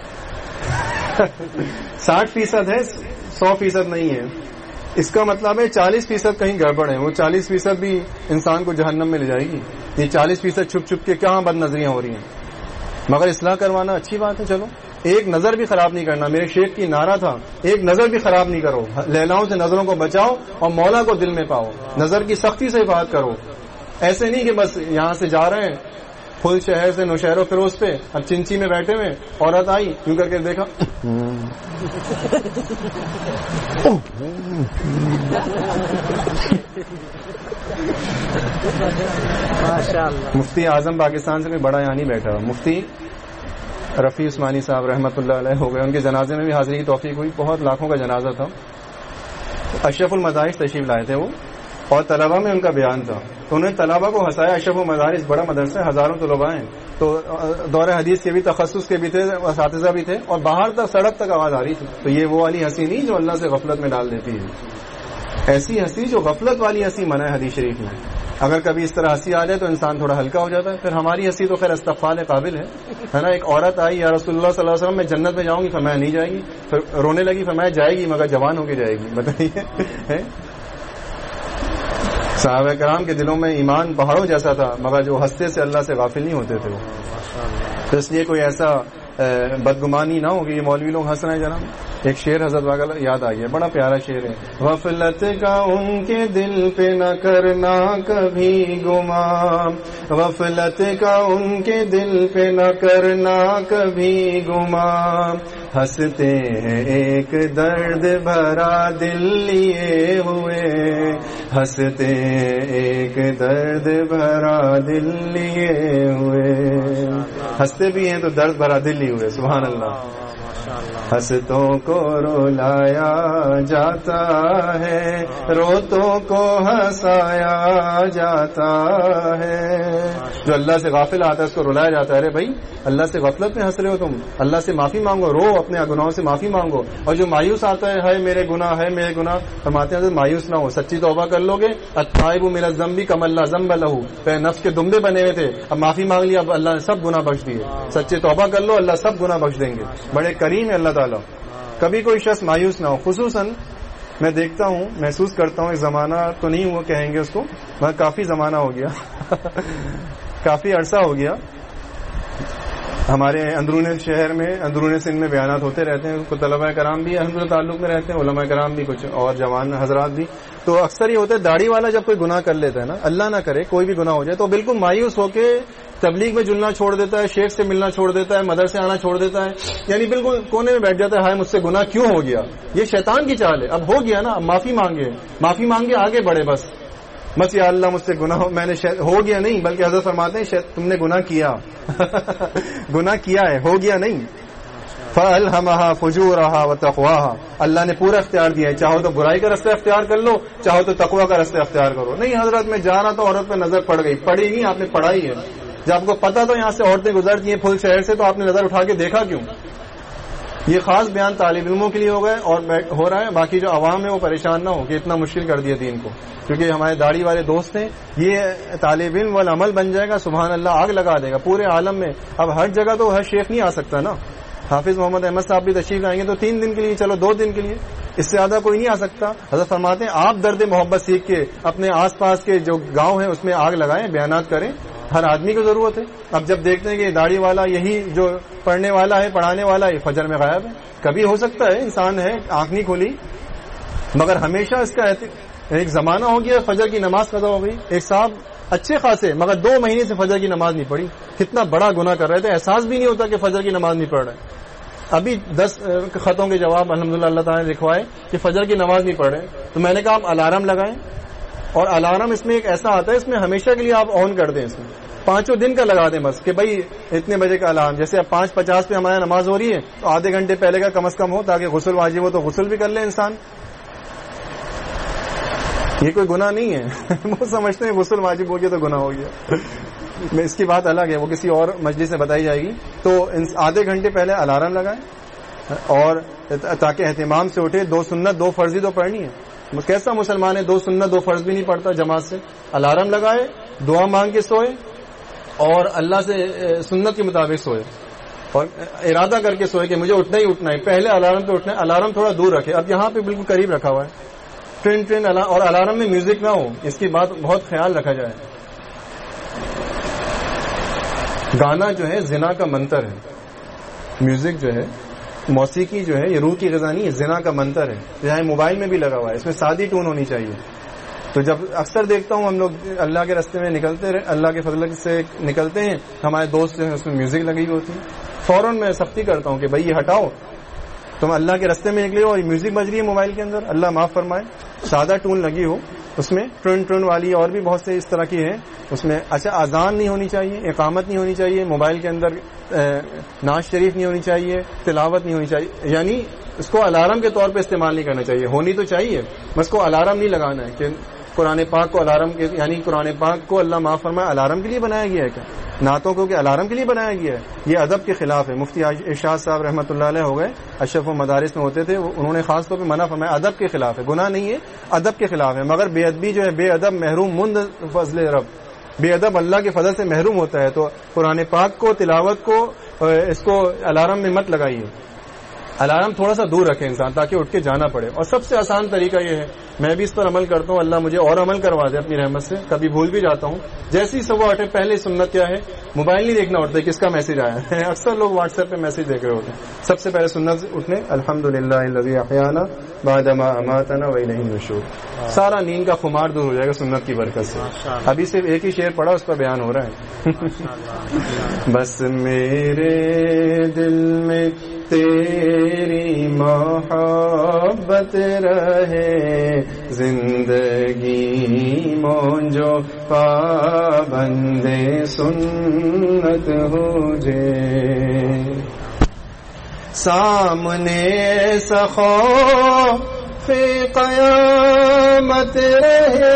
ساٹھ فیصد ہے، سو فیصد نہیں ہے. اس کا مطلب ہے چالیس فیصد کہیں گڑبڑ ہے. وہ چالیس فیصد بھی انسان کو جہنم میں لے جائے گی. یہ چالیس فیصد چھپ چھپ کے کہاں بد نظریاں ہو رہی ہیں. مگر اصلاح کروانا اچھی بات ہے. چلو ایک نظر بھی خراب نہیں کرنا. میرے شیخ کی نعرہ تھا، ایک نظر بھی خراب نہیں کرو. لیلاؤں سے نظروں کو بچاؤ اور مولا کو دل میں پاؤ. نظر کی سختی سے حفاظت کرو. ایسے نہیں کہ بس یہاں سے جا رہے ہیں فل شہر سے نوشہر و فیروز پہ، اب چنچی میں بیٹھے ہوئے، عورت آئی یوں کر کے دیکھا، مفتی اعظم پاکستان سے کوئی بڑا یہاں نہیں بیٹھا. مفتی رفیع عثمانی صاحب رحمۃ اللہ علیہ ہو گئے, ان کے جنازے میں بھی حاضری کی توفیق ہوئی. بہت لاکھوں کا جنازہ تھا. اشرف المدارس تشریف لائے تھے وہ, اور طلبہ میں ان کا بیان تھا, تو انہوں نے طلبہ کو ہنسایا. اشرف المدارس بڑا مدرسہ ہے, ہزاروں طلباء ہیں, تو دور حدیث کے بھی تخصص کے بھی تھے, اساتذہ بھی تھے, اور باہر تک سڑک تک آواز آ رہی تھی. تو یہ وہ والی ہنسی نہیں جو اللہ سے غفلت میں ڈال دیتی ہے, ایسی ہنسی جو غفلت والی ہنسی منع ہے حدیث شریف میں. اگر کبھی اس طرح ہنسی آ جائے تو انسان تھوڑا ہلکا ہو جاتا ہے. پھر ہماری ہنسی تو خیر استغفار قابل ہے, ہے نا. ایک عورت آئی, یا رسول اللہ صلی اللہ علیہ وسلم میں جنت میں جاؤں گی, فرمایا نہیں جائے گی. پھر رونے لگی, فرمایا جائے گی مگر جوان ہو کے جائے گی. بتائیے, صحابہ کرام کے دلوں میں ایمان پہاڑوں جیسا تھا, مگر جو ہنستے سے اللہ سے غافل نہیں ہوتے تھے وہ. تو اس لیے کوئی ایسا بدگمانی نہ ہو کہ یہ مولوی لوگ ہنس رہے ہیں. جناب ایک شعر حضرت والا یاد آ گیا, بڑا پیارا شعر ہے. غفلت کا ان کے دل پہ نہ کرنا کبھی گمان, غفلت کا ان کے دل پہ نہ کرنا کبھی گمان, ہنستے ہیں ایک درد بھرا دل لیے ہوئے, ہنستے ہیں ایک درد بھرا دل لیے ہوئے. ہنستے بھی ہیں تو درد بھرا دل لیے ہوئے. سبحان اللہ. ہنستوں کو رلایا جاتا ہے, روتوں کو ہنسایا جاتا ہے. جو اللہ سے غافل آتا ہے اس کو رلایا جاتا ہے. ارے بھائی اللہ سے غفلت میں ہنس رہے ہو تم, اللہ سے معافی مانگو, رو, اپنے گناہوں سے معافی مانگو. اور جو مایوس آتا ہے, ہے میرے گناہ, ہے میرے گناہ, فرماتے ہیں مایوس نہ ہو, سچی توبہ کر لو گے. التائب من الذنب کمن لا ذنب له, پہ نفس کے دمبے بنے ہوئے تھے, اب معافی مانگ لیا, اب اللہ نے سب گناہ بخش دیے. سچے توبہ کر لو, اللہ سب گناہ بخش دیں گے. بڑے کریم ہے اللہ تعالیٰ. کبھی کوئی شخص مایوس نہ ہو. خصوصاً میں دیکھتا ہوں, محسوس کرتا ہوں, ایک زمانہ تو نہیں ہوا کہیں گے اس کو, مگر کافی زمانہ ہو گیا کافی عرصہ ہو گیا. ہمارے اندرون شہر میں, اندرون سندھ میں بیانات ہوتے رہتے ہیں. کچھ طلبہ کرام بھی الحمدللہ تعلق میں رہتے ہیں, علماء کرام بھی, کچھ اور جوان حضرات بھی. تو اکثر یہ ہوتا ہے داڑھی والا جب کوئی گناہ کر لیتا ہے نا, اللہ نہ کرے کوئی بھی گناہ ہو جائے, تو بالکل مایوس ہو کے تبلیغ میں جلنا چھوڑ دیتا ہے, شیخ سے ملنا چھوڑ دیتا ہے, مدرسے آنا چھوڑ دیتا ہے, یعنی بالکل کونے میں بیٹھ جاتا ہے. ہائے مجھ سے گناہ کیوں ہو گیا, یہ شیطان کی چال ہے. اب ہو گیا نا, اب معافی مانگے, معافی مانگے آگے بڑھے. بس بس یا اللہ مجھ سے گناہ میں نے ہو گیا نہیں, بلکہ حضرت فرماتے ہیں تم نے گناہ کیا گناہ کیا ہے, ہو گیا نہیں. فَأَلْهَمَهَا فُجُورَهَا وَتَقْوَاهَا, اللہ نے پورا اختیار دیا ہے. چاہو تو برائی کا راستہ اختیار کر لو, چاہو تو تقویٰ کا راستہ اختیار کرو. نہیں حضرت میں جا رہا تھا, عورت پہ نظر پڑ گئی. پڑی نہیں, آپ نے پڑھائی ہے. جب آپ کو پتا تو یہاں سے عورتیں گزرتی ہیں پھل شہر سے, تو آپ نے نظر اٹھا کے دیکھا کیوں؟ یہ خاص بیان طالب علموں کے لیے ہو گئے اور ہو رہا ہے. باقی جو عوام ہے وہ پریشان نہ ہو کہ اتنا مشکل کر دیا دین کو, کیونکہ ہمارے داڑھی والے دوست ہیں. یہ طالب علم والعمل بن جائے گا, سبحان اللہ, آگ لگا دے گا پورے عالم میں. اب ہر جگہ تو ہر شیخ نہیں آ سکتا نا. حافظ محمد احمد صاحب بھی تشریف لائیں گے تو تین دن کے لیے, چلو دو دن کے لیے, اس سے زیادہ کوئی نہیں آ سکتا. حضرت فرماتے ہیں آپ درد محبت سیکھ کے اپنے آس پاس کے جو گاؤں ہیں اس میں آگ لگائیں, بیانات کریں. ہر آدمی کو ضرورت ہے. اب جب دیکھتے ہیں کہ داڑھی والا یہی جو پڑھنے والا ہے, پڑھانے والا ہے, فجر میں غائب ہے. کبھی ہو سکتا ہے انسان ہے, آنکھ نہیں کھولی, مگر ہمیشہ اس کا ایک زمانہ ہو گیا فجر کی نماز قضا ہو گئی. ایک صاحب اچھے خاصے, مگر دو مہینے سے فجر کی نماز نہیں پڑھی. کتنا بڑا گناہ کر رہے تھے, احساس بھی نہیں ہوتا کہ فجر کی نماز نہیں پڑھ رہے. ابھی دس خطوں کے جواب الحمدللہ اللہ تعالیٰ نے لکھوائے کہ فجر کی نماز نہیں پڑھ رہے. تو میں نے کہا آپ الارم لگائیں, اور الارم اس میں ایک ایسا آتا ہے, اس میں ہمیشہ کے لیے آپ آن کر دیں. اس میں پانچوں دن کا لگا دیں بس, کہ بھائی اتنے بجے کا الارم. جیسے اب پانچ پچاس پہ ہماری نماز ہو رہی ہے, تو آدھے گھنٹے پہلے کا کم از کم ہو, تاکہ غسل واجب ہو تو غسل بھی کر لے انسان. یہ کوئی گناہ نہیں ہے. وہ سمجھتے ہیں غسل واجب ہو گیا تو گناہ ہو گیا. میں اس کی بات الگ ہے, وہ کسی اور مجلس میں بتائی جائے گی. تو آدھے گھنٹے پہلے الارم لگائیں, اور تاکہ اہتمام سے اٹھے. دو سنت دو فرضی تو پڑھنی ہے. کیسا مسلمان ہے دو سنت دو فرض بھی نہیں پڑھتا جماعت سے؟ الارم لگائے, دعا مانگ کے سوئے, اور اللہ سے سنت کے مطابق سوئے, اور ارادہ کر کے سوئے کہ مجھے اٹھنا ہی اٹھنا ہے. پہلے الارم پہ اٹھنا ہے. الارم تھوڑا دور رکھے. اب یہاں پہ بالکل قریب رکھا ہوا ہے, ٹرین ٹرین, اور الارم میں میوزک نہ ہو, اس کی بات بہت خیال رکھا جائے. گانا جو ہے زنا کا منتر ہے. میوزک جو ہے, موسیقی جو ہے, یہ روح کی غذا نہیں ہے, زنا کا منتر ہے. جہاں موبائل میں بھی لگا ہوا ہے, اس میں سادی ٹون ہونی چاہیے. تو جب اکثر دیکھتا ہوں ہم لوگ اللہ کے راستے میں نکلتے اللہ کے فضل سے نکلتے ہیں, ہمارے دوست ہیں اس میں میوزک لگی ہوتی ہے, فوراً میں سختی کرتا ہوں کہ بھائی یہ ہٹاؤ, تم اللہ کے راستے میں نکلے ہو اور میوزک بج رہی ہے موبائل کے اندر. اللہ معاف فرمائے, سادہ ٹون لگی ہو اس میں ٹرن ٹرن والی اور بھی بہت سے اس طرح کی ہیں اس میں. اچھا اذان نہیں ہونی چاہیے, اقامت نہیں ہونی چاہیے, موبائل کے اندر نعت شریف نہیں ہونی چاہیے, تلاوت نہیں ہونی چاہیے, یعنی اس کو الارم کے طور پہ استعمال نہیں کرنا چاہیے. ہونی تو چاہیے, بس کو الارم نہیں لگانا ہے کہ قرآن پاک کو الارم کے, یعنی قرآن پاک کو اللہ معاف فرمائے الارم کے لیے بنایا گیا ہے کیا؟ نعتوں کو کہ الارم کے لیے بنایا گیا ہے؟ یہ ادب کے خلاف ہے. مفتی ارشاد صاحب رحمۃ اللہ علیہ ہو گئے, اشرف و مدارس میں ہوتے تھے, انہوں نے خاص طور پہ منع فرمایا ادب کے خلاف ہے. گناہ نہیں ہے, ادب کے خلاف ہے. مگر بے ادبی جو ہے, بے ادب محروم مند فضل رب, بے ادب اللہ کے فضل سے محروم ہوتا ہے. تو قرآن پاک کو, تلاوت کو, اس کو الارم میں مت لگائیے. الارم تھوڑا سا دور رکھے انسان تاکہ اٹھ کے جانا پڑے. اور سب سے آسان طریقہ یہ ہے, میں بھی اس پر عمل کرتا ہوں, اللہ مجھے اور عمل کروا دے اپنی رحمت سے, کبھی بھول بھی جاتا ہوں. جیسے ہی صبح اٹھے پہلے سنت کیا ہے, موبائل نہیں دیکھنا اٹھتا کس کا میسج آیا ہے. اکثر لوگ واٹس ایپ پہ میسج دیکھ رہے ہوتے ہیں. سب سے پہلے سنت اٹھنے الحمدللہ الذی احیانا بعد ما اماتنا والیہ النشور. سارا نیند کا خمار دور ہو جائے گا سنت کی برکت سے. ابھی صرف ایک ہی شعر پڑھا, اس پر بیان ہو رہا ہے. بس میرے دل میں تیری محبت رہے, زندگی مونجو پابند سنت ہو جے. سامنے خوف قیامت رہے,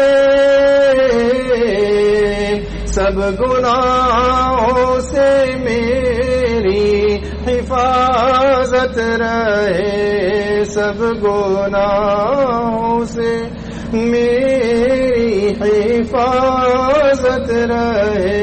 سب گناہوں سے میری حفاظت رہے, سب گناہوں سے میری حفاظت رہے.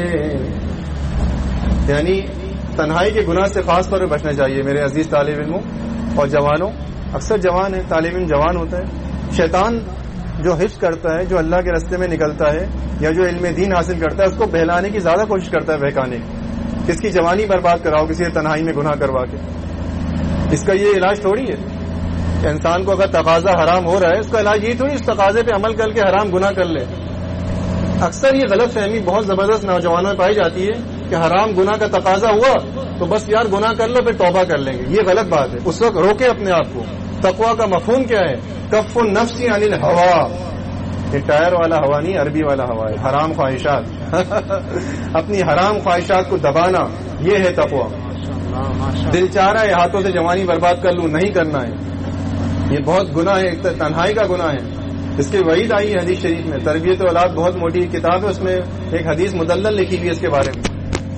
یعنی تنہائی کے گناہ سے خاص طور پہ بچنا چاہیے میرے عزیز طالب علموں اور جوانوں. اکثر جوان ہیں, طالب علم جوان ہوتا ہے. شیطان جو حفظ کرتا ہے, جو اللہ کے راستے میں نکلتا ہے یا جو علم دین حاصل کرتا ہے, اس کو بہلانے کی زیادہ کوشش کرتا ہے, بہکانے کی. اس کی جوانی برباد کراؤ کسی تنہائی میں گناہ کروا کے. اس کا یہ علاج تھوڑی ہے کہ انسان کو اگر تقاضا حرام ہو رہا ہے, اس کا علاج یہ تھوڑی اس تقاضے پہ عمل کر کے حرام گناہ کر لے. اکثر یہ غلط فہمی بہت زبردست نوجوانوں میں پائی جاتی ہے کہ حرام گناہ کا تقاضا ہوا تو بس یار گناہ کر لو پھر توبہ کر لیں گے. یہ غلط بات ہے. اس وقت روکے اپنے آپ کو. تقویٰ کا مفہوم کیا ہے؟ کف النفس عن الہوا. یہ ٹائر والا ہوا نہیں, عربی والا ہوا ہے. حرام خواہشات اپنی حرام خواہشات کو دبانا, یہ ہے تقویٰ. دل چاہ رہا ہے ہاتھوں سے جوانی برباد کر لوں, نہیں کرنا ہے. یہ بہت گناہ ہے, تنہائی کا گناہ ہے. اس کی وعید آئی ہے حدیث شریف میں. تربیت اولاد بہت موٹی کتاب ہے, اس میں ایک حدیث مدلل لکھی ہوئی ہے اس کے بارے میں.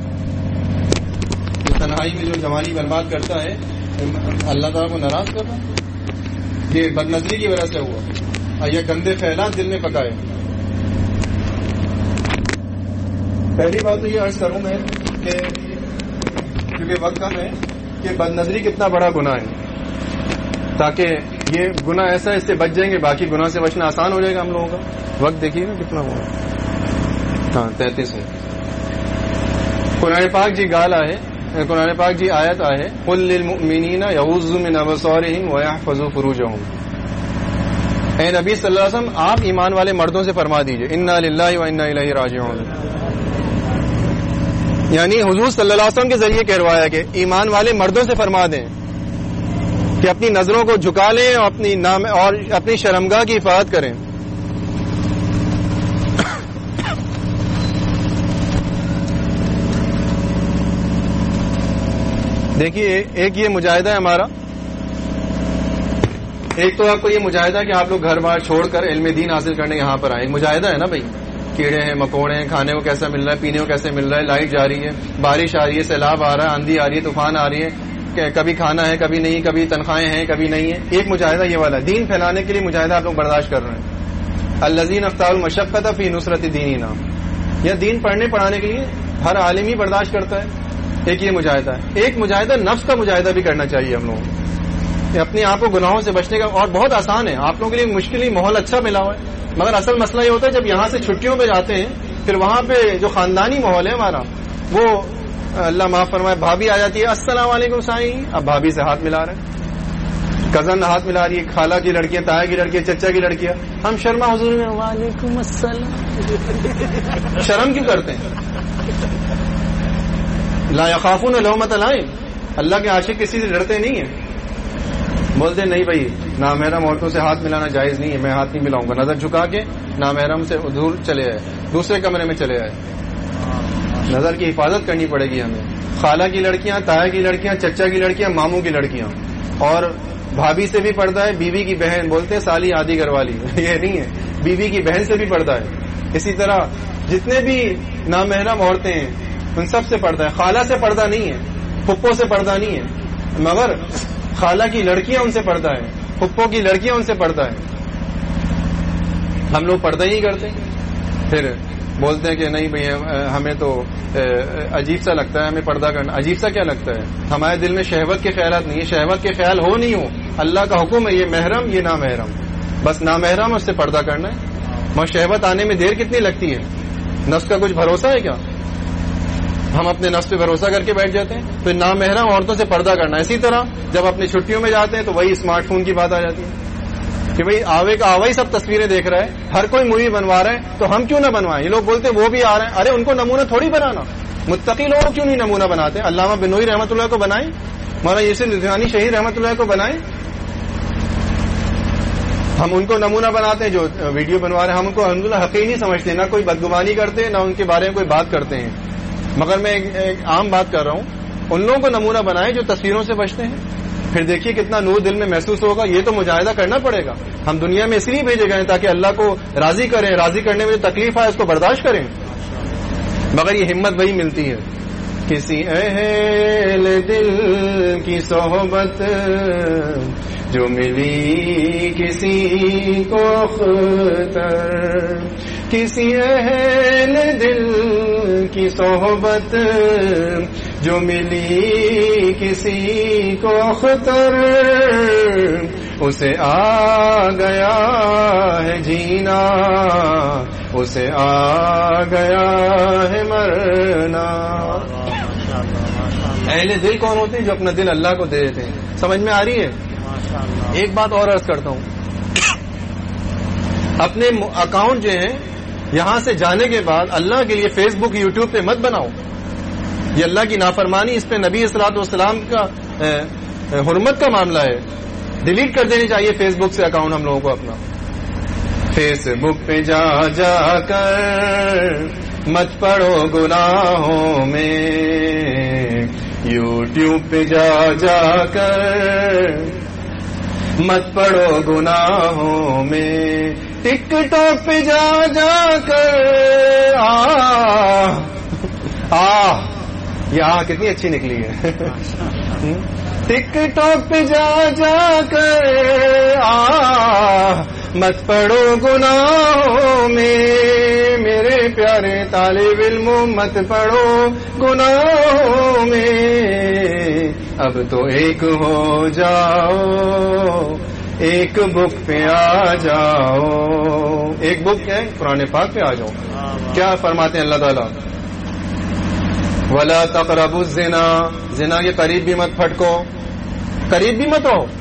تنہائی میں جو جوانی برباد کرتا ہے اللہ تعالیٰ کو ناراض کرتا ہے. یہ بد نظری کی وجہ سے ہوا, یہ گندے خیالات دل میں پکائے. پہلی بات تو یہ عرض کروں میں کہ کیونکہ وقت کم ہے کہ بد نظری کتنا بڑا گناہ ہے, تاکہ یہ گناہ ایسا ہے اس سے بچ جائیں گے, باقی گناہ سے بچنا آسان ہو جائے گا ہم لوگوں کا. وقت دیکھیے نا کتنا ہوا, ہاں تینتیس ہے. قرآن پاک جی گالا ہے, قرآن پاک جی آیت آئے, قل للمؤمنین یغضوا من ابصارہم ویحفظوا فروجہم. اے نبی صلی اللہ علیہ وسلم, آپ ایمان والے مردوں سے فرما دیجئے انا للہ و انا الیہ راجعون. یعنی حضور صلی اللہ علیہ وسلم کے ذریعے کہروایا کہ ایمان والے مردوں سے فرما دیں کہ اپنی نظروں کو جھکا لیں اور اپنی نام اور اپنی شرمگاہ کی حفاظت کریں. دیکھیے, ایک یہ مجاہدہ ہے ہمارا. ایک تو آپ کو یہ مجاہدہ کہ آپ لوگ گھر بار چھوڑ کر علم دین حاصل کرنے یہاں پر آئے. مجاہدہ ہے نا بھائی, کیڑے ہیں, مکوڑے ہیں, کھانے کو کیسا مل رہا ہے, پینے کو کیسے مل رہا ہے, لائٹ جا رہی ہے, بارش آ رہی ہے, سیلاب آ رہا ہے, آندھی آ رہی ہے, طوفان آ رہی ہے, کبھی کھانا ہے کبھی نہیں, کبھی تنخواہیں ہیں کبھی نہیں ہے. ایک مجاہدہ یہ والا دین پھیلانے کے لیے مجاہدہ آپ لوگ برداشت کر رہے ہیں. الذین اختاروا المشقۃ فی نصرۃ دیننا, یہ دین پڑھنے پڑھانے کے لیے ہر عالم ہی برداشت کرتا ہے. ایک یہ مجاہدہ ہے. ایک مجاہدہ نفس کا مجاہدہ بھی کرنا چاہیے ہم لوگوں کو, اپنے آپ کو گناہوں سے بچنے کا. اور بہت آسان ہے, آپ لوگوں کے لیے مشکل ہی ماحول اچھا ملا ہوا ہے. مگر اصل مسئلہ یہ ہوتا ہے جب یہاں سے چھٹیوں پہ جاتے ہیں, پھر وہاں پہ جو خاندانی ماحول ہے ہمارا, وہ اللہ معاف فرمائے بھابھی آ جاتی ہے, السلام علیکم سائیں, اب بھابھی سے ہاتھ ملا رہے ہیں, کزن ہاتھ ملا رہی ہے, خالہ کی لڑکیاں, تایا کی لڑکیاں, چچا کی لڑکیاں. ہم شرما حضور میں وعلیکم السلام, شرم کیوں کرتے ہیں؟ لا یخافون لومۃ لائم, اللہ کے عاشق کسی سے ڈرتے نہیں ہیں. بولتے نہیں بھائی نامحرم عورتوں سے ہاتھ ملانا جائز نہیں ہے، میں ہاتھ نہیں ملاؤں گا، نظر جھکا کے نامحرم سے دور چلے آئے، دوسرے کمرے میں چلے آئے. نظر کی حفاظت کرنی پڑے گی ہمیں. خالہ کی لڑکیاں، تایا کی لڑکیاں، چچا کی لڑکیاں، ماموں کی لڑکیاں، اور بھابھی سے بھی پردہ ہے، بیوی کی بہن، بولتے ہیں سالی آدھی گھر والی، یہ نہیں ہے، بیوی کی بہن سے بھی پردہ ہے. اسی طرح جتنے بھی نامحرم عورتیں ہیں ان سب سے پردہ ہے. خالہ سے پردہ نہیں ہے، پھپھو سے پردہ نہیں ہے، مگر خالہ کی لڑکیاں ان سے پردہ ہے، پھپھو کی لڑکیاں ان سے پردہ ہے. ہم لوگ پردہ ہی کرتے ہیں، پھر بولتے ہیں کہ نہیں بھئی ہمیں تو عجیب سا لگتا ہے ہمیں پردہ کرنا. عجیب سا کیا لگتا ہے؟ ہمارے دل میں شہوت کے خیالات نہیں ہے. شہوت کے خیال ہو نہیں ہو، اللہ کا حکم ہے، یہ محرم یہ نامحرم، بس نامحرم اس سے پردہ کرنا ہے. مگر شہوت آنے میں دیر کتنی لگتی ہے؟ نفس کا کچھ بھروسہ ہے کیا؟ ہم اپنے نفس پہ بھروسہ کر کے بیٹھ جاتے ہیں. تو نامحرم عورتوں سے پردہ کرنا ہے. اسی طرح جب اپنی چھٹیوں میں جاتے ہیں تو وہی اسمارٹ فون کی بات آ جاتی ہے کہ بھئی آوے کا آوا ہی سب تصویریں دیکھ رہا ہے، ہر کوئی مووی بنوا رہا ہے، تو ہم کیوں نہ بنوائیں؟ یہ لوگ بولتے ہیں وہ بھی آ رہے ہیں، ارے ان کو نمونہ تھوڑی بنانا، متقی لوگ کیوں نہیں نمونہ بناتے؟ علامہ بنوئی رحمۃ اللہ کو بنائیں، مولانا یوسف نبوانی شہید رحمۃ اللہ کو بنائیں. ہم ان کو نمونہ بناتے ہیں جو ویڈیو بنوا رہے ہیں. ہم ان کو الحمدللہ حقیقی نہیں سمجھتے، نہ کوئی بدگمانی کرتے نہ ان کے بارے میں کوئی بات کرتے ہیں. مگر میں ایک, ایک عام بات کر رہا ہوں، ان لوگوں کو نمونہ بنائیں جو تصویروں سے بچتے ہیں. پھر دیکھیے کتنا نور دل میں محسوس ہوگا. یہ تو مجاہدہ کرنا پڑے گا. ہم دنیا میں اس لیے بھیجے گئے تاکہ اللہ کو راضی کریں، راضی کرنے میں جو تکلیف ہے اس کو برداشت کریں. مگر یہ ہمت وہی ملتی ہے کسی اہل دل کی صحبت جو ملی کسی کو اختر، کسی اہل دل کی صحبت جو ملی کسی کو اختر، اسے آ گیا ہے جینا، اسے آ گیا ہے مرنا. اہل دل کون ہوتے ہیں؟ جو اپنا دل اللہ کو دے دیتے ہیں. سمجھ میں آ رہی ہے؟ ایک بات اور عرض کرتا ہوں، اپنے اکاؤنٹ جو ہیں یہاں سے جانے کے بعد اللہ کے لیے فیس بک یوٹیوب پہ مت بناؤ. یہ اللہ کی نافرمانی، اس پہ نبی صلی اللہ علیہ وسلم کا حرمت کا معاملہ ہے. ڈیلیٹ کر دینی چاہیے فیس بک سے اکاؤنٹ ہم لوگوں کو اپنا. فیس بک پہ جا جا کر مت پڑو گناہوں میں، یوٹیوب پہ جا جا کر مت پڑو گناہوں میں، ٹک ٹاک پہ جا جا کر آ آ یہ آ کتنی اچھی نکلی ہے. ٹک ٹاک پہ جا جا کر آ مت پڑو گناہوں میں، میرے پیارے طالب علموں مت پڑو گناہوں میں. اب تو ایک ہو جاؤ، ایک بک پہ آ جاؤ. ایک بک ہے قرآن پاک پہ آ جاؤ. کیا فرماتے ہیں اللہ تعالیٰ؟ وَلَا تَقْرَبُوا الزِّنَا، زنا کے قریب بھی مت پھٹکو، قریب بھی مت ہو.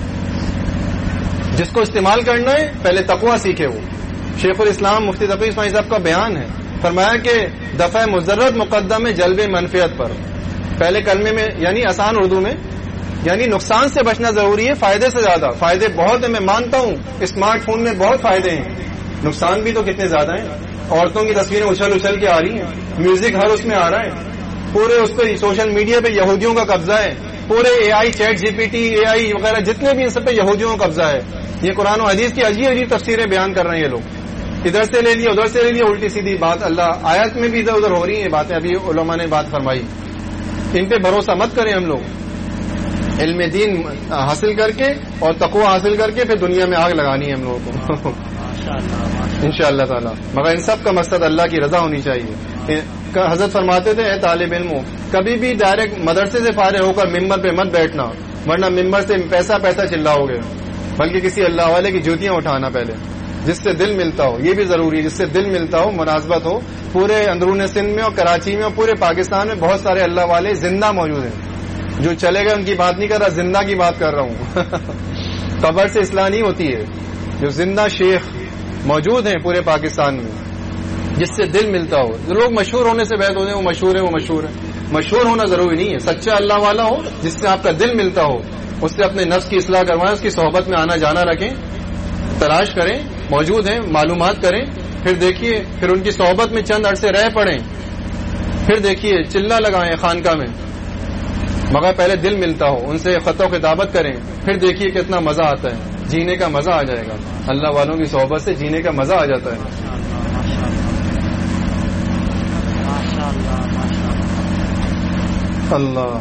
جس کو استعمال کرنا ہے پہلے تقویٰ سیکھے. وہ شیخ الاسلام مفتی تقی اسماعیل صاحب کا بیان ہے، فرمایا کہ دفع مضرت مقدم ہے جلب منفیت پر. پہلے کلمے میں یعنی آسان اردو میں یعنی نقصان سے بچنا ضروری ہے فائدے سے زیادہ. فائدے بہت ہیں، میں مانتا ہوں اسمارٹ فون میں بہت فائدے ہیں، نقصان بھی تو کتنے زیادہ ہیں. عورتوں کی تصویریں اچھل اچھل کے آ رہی ہیں، میوزک ہر اس میں آ رہا ہے، پورے اس پہ سوشل میڈیا پہ یہودیوں کا قبضہ ہے، پورے اے I chat G P T A آئی وغیرہ جتنے بھی ان سب پہ یہودیوں کا قبضہ ہے. یہ قرآن و حدیث کی عجیب عجیب تفسیریں بیان کر رہے ہیں یہ لوگ، ادھر سے لے لیا ادھر سے لے لیا، الٹی سیدھی بات. اللہ آیت میں بھی ادھر ادھر ہو رہی ہیں باتیں، ابھی علماء نے بات فرمائی. ان پہ بھروسہ مت کریں. ہم لوگ علم دین حاصل کر کے اور تقوی حاصل کر کے پھر دنیا میں آگ لگانی ہے ہم لوگوں کو انشاءاللہ تعالی. مگر ان سب کا مقصد اللہ کی رضا ہونی چاہیے. حضرت فرماتے تھے اے طالب علموں، کبھی بھی ڈائریکٹ مدرسے سے فارغ ہو کر ممبر پہ مت بیٹھنا، ورنہ ممبر سے پیسہ پیسہ چلاؤ گے، بلکہ کسی اللہ والے کی جوتیاں اٹھانا پہلے، جس سے دل ملتا ہو. یہ بھی ضروری ہے، جس سے دل ملتا ہو، مناسبت ہو. پورے اندرون سندھ میں اور کراچی میں اور پورے پاکستان میں بہت سارے اللہ والے زندہ موجود ہیں. جو چلے گئے ان کی بات نہیں کر رہا، زندہ کی بات کر رہا ہوں. قبر سے اصلاح نہیں ہوتی ہے. جو زندہ شیخ موجود ہیں پورے پاکستان میں، جس سے دل ملتا ہو. جو لوگ مشہور ہونے سے بحث ہوتے ہیں وہ مشہور ہیں وہ مشہور ہیں. مشہور ہونا ضروری نہیں ہے، سچا اللہ والا ہو جس سے آپ کا دل ملتا ہو. اس سے اپنے نفس کی اصلاح کروائیں، اس کی صحبت میں آنا جانا رکھیں، تلاش کریں، موجود ہیں، معلومات کریں، پھر دیکھیے، پھر ان کی صحبت میں چند عرصے رہ پڑیں، پھر دیکھیے چلنا لگائیں خانقاہ میں، مگر پہلے دل ملتا ہو، ان سے خط و خطابت کریں، پھر دیکھیے کتنا مزہ آتا ہے، جینے کا مزہ آ جائے گا، اللہ والوں کی صحبت سے جینے کا مزہ آ جاتا ہے. اللہ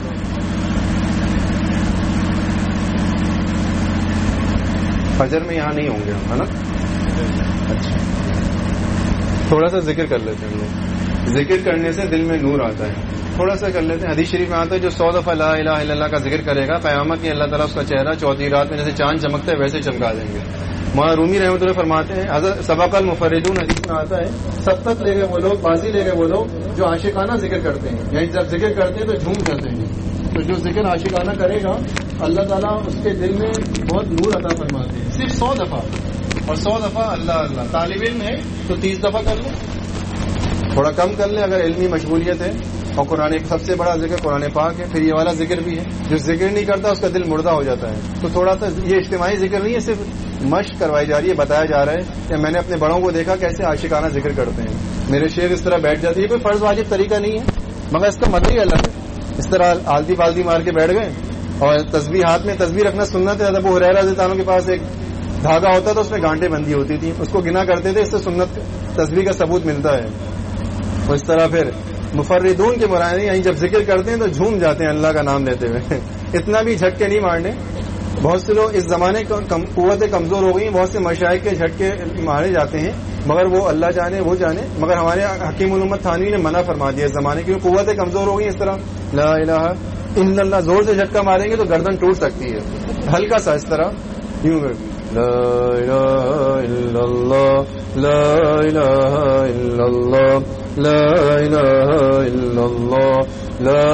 فجر میں یہاں نہیں ہوں گے ہے نا؟ اچھا، تھوڑا سا ذکر کر لیتے ہیں ہم لوگ. ذکر کرنے سے دل میں نور آتا ہے، تھوڑا سا کر لیتے ہیں. حدیث شریف میں آتا ہے جو سو دفعہ لا الہ الا اللہ کا ذکر کرے گا قیامت میں اللہ تعالیٰ اس کا چہرہ چوتھی رات میں جیسے چاند چمکتا ہے ویسے چمکا دیں گے. مولانا رومی رحمۃ اللہ فرماتے ہیں حضرت سبق المفردون حدیث میں آتا ہے سبقت لے گئے وہ لوگ، بازی لے گئے وہ لوگ جو عاشقانہ ذکر کرتے ہیں، یعنی جب ذکر کرتے ہیں تو جھوم جاتے ہیں. تو جو ذکر عاشقانہ کرے گا اللہ تعالیٰ اس کے دل میں بہت نور عطا فرماتے ہیں، صرف سو دفعہ، اور سو دفعہ اللہ اللہ. طالب علم ہے تو تیس دفعہ کر لیں، تھوڑا کم کر لیں اگر علمی مشغولیت ہے. اور قرآن سب سے بڑا ذکر قرآن پاک ہے، پھر یہ والا ذکر بھی ہے. جو ذکر نہیں کرتا اس کا دل مردہ ہو جاتا ہے. تو تھوڑا سا یہ اجتماعی ذکر نہیں ہے، صرف مشق کروائی جا رہی ہے، بتایا جا رہا ہے کہ میں نے اپنے بڑوں کو دیکھا کیسے عاشقانہ ذکر کرتے ہیں، میرے شیخ اس طرح بیٹھ جاتے ہیں. یہ کوئی فرض واجب طریقہ نہیں ہے مگر اس کا مزہ ہی الگ ہے. اس طرح آلتی پالتی مار کے بیٹھ گئے اور تسبیح ہاتھ میں تسبیح رکھنا سنت ہے. ابو ہریرہ رضی اللہ عنہ کے پاس ایک دھاگا ہوتا تھا، اس میں گانٹیں بندی ہوتی تھی، اس کو گنا کرتے تھے، اس سے سنت تسبیح کا ثبوت ملتا ہے. اور اس طرح پھر مفردون کے مرائے یہیں جب ذکر کرتے ہیں تو جھوم جاتے ہیں اللہ کا نام لیتے ہوئے. اتنا بھی جھٹکے نہیں مارنے. بہت سے لوگ اس زمانے قوتیں کمزور ہو گئی ہیں، بہت سے مشائخ کے جھٹکے مارے جاتے ہیں، مگر وہ اللہ جانے وہ جانے. مگر ہمارے حکیم الامت تھانوی نے منع فرما دیا اس زمانے کی، قوتیں کمزور ہو گئی. اس طرح لا الہ الا اللہ زور سے جھٹکا ماریں گے تو گردن ٹوٹ سکتی ہے. ہلکا سا اس طرح یوں لا الہ الا اللہ لا الہ الا اللہ لا الہ الا اللہ لا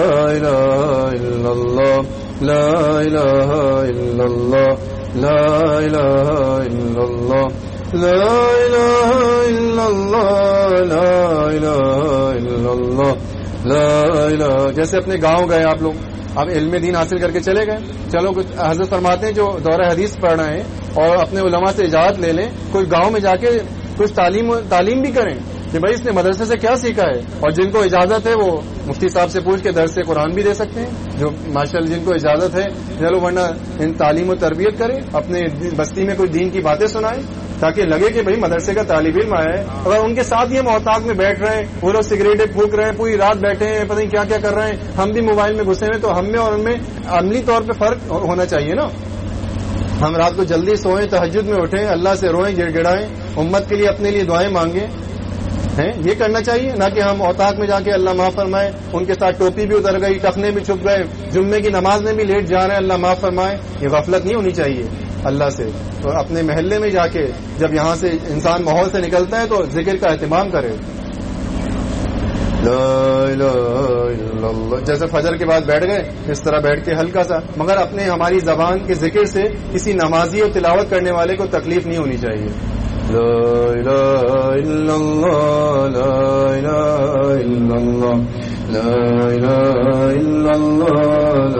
الہ الا اللہ لا الہ الا اللہ لا الہ الا اللہ لا الہ الا اللہ لا الہ الا اللہ لا الہ. جیسے اپنے گاؤں گئے آپ لوگ، اب علم دین حاصل کر کے چلے گئے، چلو کچھ حضرت فرماتے ہیں جو دورہ حدیث پڑھ رہے ہیں اور اپنے علماء سے اجازت لے لیں، کوئی گاؤں میں جا کے کچھ تعلیم تعلیم بھی کریں کہ بھائی اس نے مدرسے سے کیا سیکھا ہے. اور جن کو اجازت ہے وہ مفتی صاحب سے پوچھ کے درس قرآن بھی دے سکتے ہیں، جو ماشاء اللہ جن کو اجازت ہے چلو، ورنہ ان تعلیم و تربیت کریں، اپنے بستی میں کوئی دین کی باتیں سنائیں تاکہ لگے کہ بھائی مدرسے کا طالب علم آیا ہے. اگر ان کے ساتھ یہ محتاط میں بیٹھ رہے ہیں، وہ لوگ سگریٹیں پھونک رہے ہیں، پوری رات بیٹھے ہیں، پتہ نہیں کیا کیا کر رہے ہیں، ہم بھی موبائل میں گھسے ہیں، تو ہم میں اور ان میں عملی طور پہ فرق ہونا چاہیے نا. ہم رات کو جلدی سوئیں، تہجد میں اٹھیں، اللہ سے روئیں، گڑ گڑائیں، امت کے لیے اپنے لیے دعائیں مانگیں، ہیں یہ کرنا چاہیے. نہ کہ ہم اوتاق میں جا کے اللہ معاف فرمائے، ان کے ساتھ ٹوپی بھی اتر گئی، ٹخنے بھی چھپ گئے، جمعے کی نماز میں بھی لیٹ جا رہے ہیں، اللہ معاف فرمائے. یہ غفلت نہیں ہونی چاہیے اللہ سے. تو اپنے محلے میں جا کے جب یہاں سے انسان ماحول سے نکلتا ہے تو ذکر کا اہتمام کرے. لا الہ الا اللہ جیسے فجر کے بعد بیٹھ گئے اس طرح بیٹھ کے ہلکا سا، مگر اپنے ہماری زبان کے ذکر سے کسی نمازی اور تلاوت کرنے والے کو تکلیف نہیں ہونی چاہیے. لا الہ الا اللہ لا الہ الا اللہ لا الہ الا اللہ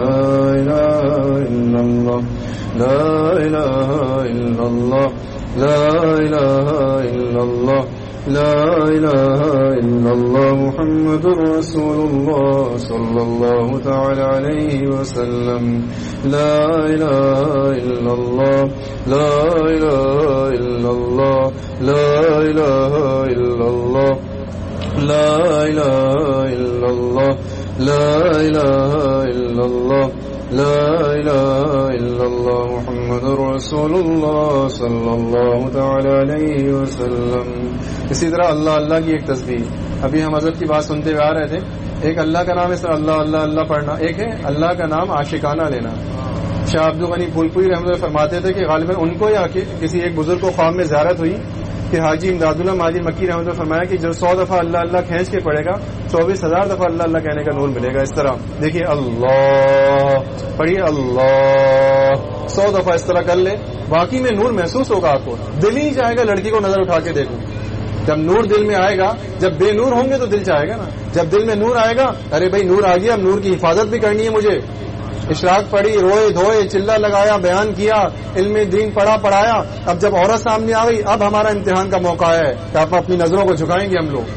لا الہ الا اللہ لا الہ الا اللہ لا الہ الا اللہ محمد رسول اللہ صلی اللہ تعالی علیہ وسلم. لا الہ الا اللہ لا الہ الا اللہ لا الہ الا اللہ لا الہ الا اللہ لا الہ الا اللہ لا الہ الا اللہ محمد رسول اللہ صلی اللہ تعالی علیہ وسلم. اسی طرح اللہ اللہ کی ایک تسبیح، ابھی ہم حضرت کی بات سنتے ہوئے آ رہے تھے. ایک اللہ کا نام ہے اللہ اللہ اللہ پڑھنا، ایک ہے اللہ کا نام عاشقانہ لینا. شاہ عبد الغنی پھولپوری رحمۃ اللہ فرماتے تھے کہ غالباً ان کو یا کسی ایک بزرگ کو خواب میں زیارت ہوئی کہ حاجی امداد اللہ ماجد مکی رحمۃ اللہ فرمایا کہ جو سو دفعہ اللہ اللہ کھینچ کے پڑے گا چوبیس ہزار دفعہ اللہ اللہ کہنے کا نور ملے گا. اس طرح دیکھیے اللہ پڑھیے اللہ سو دفعہ اس طرح کر لے، باقی میں نور محسوس ہوگا آپ کو. دل ہی نہیں چاہے گا لڑکی کو نظر اٹھا کے دیکھوں. جب نور دل میں آئے گا، جب بے نور ہوں گے تو دل چاہے گا نا. جب دل میں نور آئے گا ارے بھائی نور آ گیا، اب نور کی حفاظت بھی کرنی ہے مجھے، اشراق پڑھی, روئے دھوئے, چلا لگایا, بیان کیا, علم دین پڑھا پڑھایا. اب جب عورت سامنے آ گئی, اب ہمارا امتحان کا موقع ہے کہ آپ اپنی نظروں کو جھکائیں گے ہم لوگ.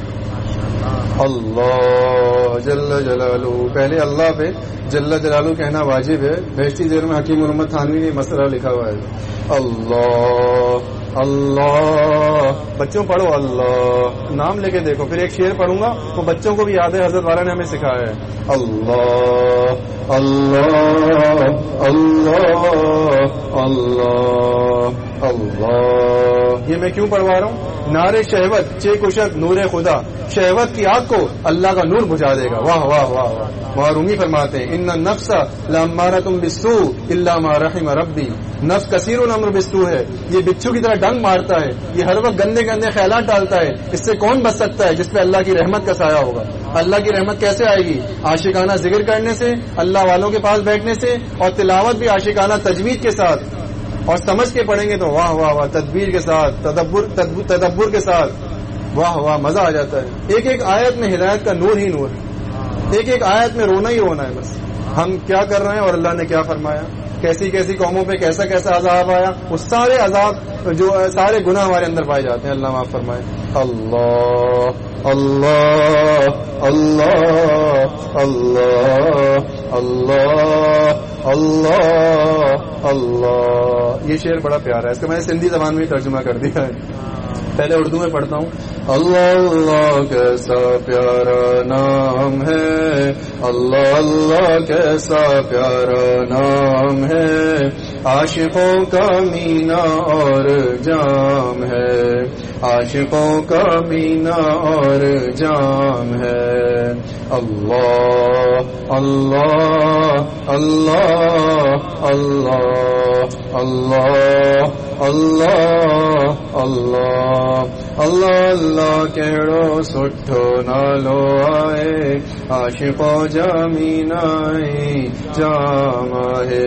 اللہ جل جلالہ, پہلے اللہ پہ جل جلالہ کہنا واجب ہے. بیشتی دیر میں حکیم محمد تھانوی نے مسئلہ لکھا ہوا ہے. اللہ اللہ, بچوں پڑھو اللہ, نام لے کے دیکھو. پھر ایک شعر پڑھوں گا وہ بچوں کو بھی یاد ہے, حضرت والا نے ہمیں سکھایا ہے. اللہ اللہ اللہ اللہ اللہ. یہ میں کیوں پڑھوا رہا ہوں؟ نعرے شہوت چے کشت نور خدا, شہوت کی آگ کو اللہ کا نور بجھا دے گا. واہ واہ واہ واہ. وہاں رومی فرماتے ہیں ان النفس لامارۃ بالسوء الا ما رحم ربی, نفس کثیر الامر بالسوء ہے, یہ بچھو کی طرح ڈنگ مارتا ہے, یہ ہر وقت گندے گندے خیالات ڈالتا ہے. اس سے کون بچ سکتا ہے جس پہ اللہ کی رحمت کا سایہ ہوگا؟ اللہ کی رحمت کیسے آئے گی؟ عاشقانہ ذکر کرنے سے, اللہ والوں کے پاس بیٹھنے سے, اور تلاوت بھی عاشقانہ تجوید کے ساتھ, اور سمجھ کے پڑھیں گے تو واہ واہ واہ, تدبیر کے ساتھ, تدبر تدبر کے ساتھ, واہ واہ, مزہ آ جاتا ہے. ایک ایک آیت میں ہدایت کا نور ہی نور ہے, ایک ایک آیت میں رونا ہی رونا ہے. بس ہم کیا کر رہے ہیں اور اللہ نے کیا فرمایا, کیسی کیسی قوموں پہ کیسا کیسا عذاب آیا, وہ سارے عذاب جو سارے گناہ ہمارے اندر پائے جاتے ہیں. اللہ معاف فرمائے. اللہ اللہ اللہ اللہ اللہ اللہ اللہ. یہ شعر بڑا پیارا ہے, اس کا میں نے سندھی زبان میں ترجمہ کر دیا ہے, پہلے اردو میں پڑھتا ہوں. اللہ اللہ کیسا پیارا نام ہے, اللہ اللہ کیسا پیارا نام ہے, عاشقوں کا مینا اور جام ہے, عاشقوں کا مینا اور جام ہے. اللہ اللہ اللہ اللہ اللہ اللہ اللہ اللہ اللہ کہڑو سٹھو نالو آئے, عاشقوں جامینائی جام ہے.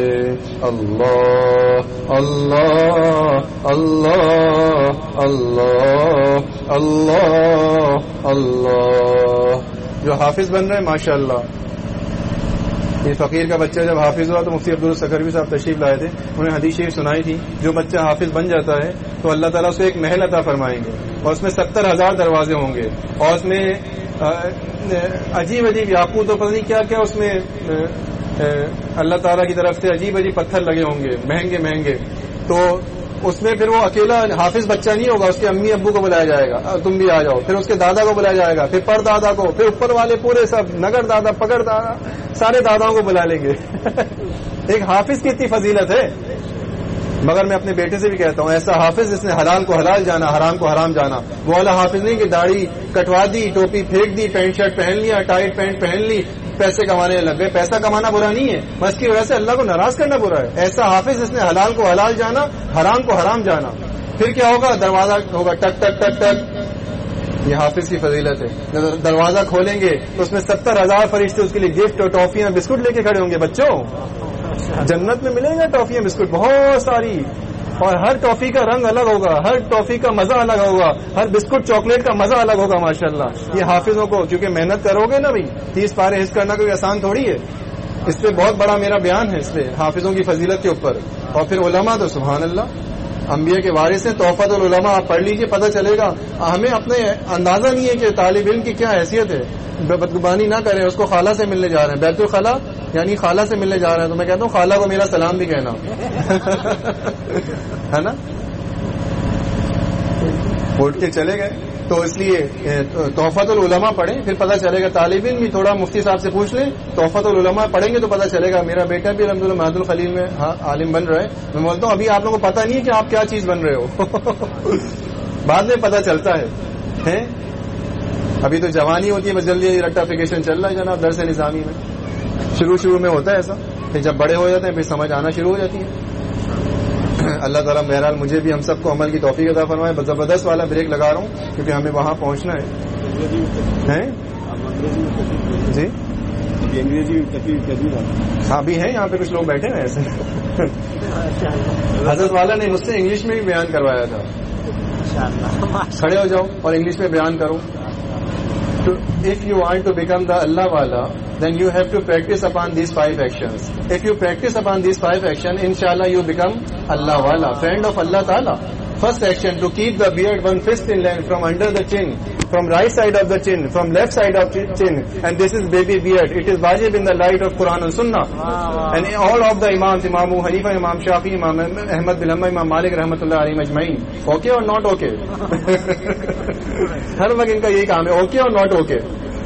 اللہ اللہ اللہ اللہ اللہ اللہ. جو حافظ بن رہے ہیں ماشاء اللہ, یہ فقیر کا بچہ جب حافظ ہوا تو مفتی عبدالسکروی صاحب تشریف لائے تھے, انہیں حدیث شریف سنائی تھی, جو بچہ حافظ بن جاتا ہے تو اللہ تعالیٰ اسے ایک محل عطا فرمائیں گے, اور اس میں ستر ہزار دروازے ہوں گے, اور اس میں عجیب عجیب یاقوت اور پتہ نہیں کیا کیا اس میں اللہ تعالیٰ کی طرف سے عجیب عجیب پتھر لگے ہوں گے, مہنگے مہنگے. تو اس میں پھر وہ اکیلا حافظ بچہ نہیں ہوگا, اس کے امی ابو کو بلایا جائے گا, تم بھی آ جاؤ, پھر اس کے دادا کو بلایا جائے گا, پھر پر دادا کو, پھر اوپر والے پورے سب نگر دادا پکڑ دادا سارے داداؤں کو بلا لیں گے. ایک حافظ کی اتنی فضیلت ہے. مگر میں اپنے بیٹے سے بھی کہتا ہوں, ایسا حافظ جس نے حلال کو حلال جانا, حرام کو حرام جانا. وہ والا حافظ نہیں کہ داڑھی کٹوا دی, ٹوپی پھینک دی, پینٹ شرٹ پہن لیا, ٹائٹ پینٹ پہن لی, پیسے کمانے لگ گئے. پیسہ کمانا برا نہیں ہے, بس کی وجہ سے اللہ کو ناراض کرنا برا ہے. ایسا حافظ جس نے حلال کو حلال جانا, حرام کو حرام جانا. پھر کیا ہوگا؟ دروازہ ہوگا ٹک ٹک ٹک ٹک. یہ حافظ کی فضیلت ہے. دروازہ کھولیں گے تو اس میں ستر ہزار فرشتے اس کے لیے گفٹ اور ٹافیاں بسکٹ لے کے کھڑے ہوں گے. بچوں جنت میں ملیں گے ٹافیاں بسکٹ بہت ساری, اور ہر ٹافی کا رنگ الگ ہوگا, ہر ٹافی کا مزہ الگ ہوگا, ہر بسکٹ چاکلیٹ کا مزہ الگ ہوگا. ماشاءاللہ. یہ حافظوں کو کیونکہ محنت کرو گے نا بھائی, تیس پارے حفظ کرنا کوئی آسان تھوڑی ہے. اس پہ بہت بڑا میرا بیان ہے, اس پہ حافظوں کی فضیلت کے اوپر. اور پھر علماء تو سبحان اللہ انبیاء کے وارث ہیں. تحفۃ العلماء آپ پڑھ لیجئے, پتہ چلے گا. ہمیں اپنے اندازہ نہیں ہے کہ طالب علم کی کیا حیثیت ہے. بدگمانی نہ کریں, اس کو خالہ سے ملنے جا رہے ہیں, بیت الخلا یعنی خالہ سے ملنے جا رہے ہیں, تو میں کہتا ہوں خالہ کو میرا سلام بھی کہنا ہے نا. اٹھ کے چلے گئے. تو اس لیے تحفۃ العلماء پڑھیں, پھر پتہ چلے گا. طالب علم بھی تھوڑا مفتی صاحب سے پوچھ لیں, تحفۃ العلماء پڑھیں گے تو پتہ چلے گا. میرا بیٹا بھی الحمد للہ مہد الخلیل میں عالم بن رہا ہے. میں بولتا ہوں ابھی آپ لوگوں کو پتہ نہیں ہے کہ آپ کیا چیز بن رہے ہو, بعد میں پتہ چلتا ہے. ابھی تو جوانی ہوتی ہے, بس جلدی رٹافیکیشن چل رہا ہے جناب درس نظامی میں. شروع شروع میں ہوتا ہے ایسا, پھر جب بڑے ہو جاتے ہیں پھر سمجھ آنا شروع ہو جاتی ہے. اللہ تعالیٰ بہرحال مجھے بھی ہم سب کو عمل کی توفیق عطا فرمائے. زبردست والا بریک لگا رہا ہوں کیونکہ ہمیں وہاں پہنچنا ہے. جی ہاں بھی ہیں یہاں پہ کچھ لوگ بیٹھے ہیں ایسے. حضرت والا نے مجھ سے انگلش میں بھی بیان کروایا تھا, کھڑے ہو جاؤ اور انگلش میں بیان کرو. So if you want to become the Allah wala, then you have to practice upon these five actions. If you practice upon these five actions, inshallah you become Allah wala, friend of Allah Ta'ala. First action, to keep the beard one fist in length from under the chin, from right side of the chin, from left side of chin, and this is baby beard. It is wajib in the light of Quran and Sunnah. Wow. And all of the Imams, Imam Abu Hanifa, Imam Shafi, Imam Ahmad bin Hanbal, Imam Malik rahmatullah alayhi majma'in. Okay or not okay? ہر وقت ان کا یہی کام ہے, okay اور not okay.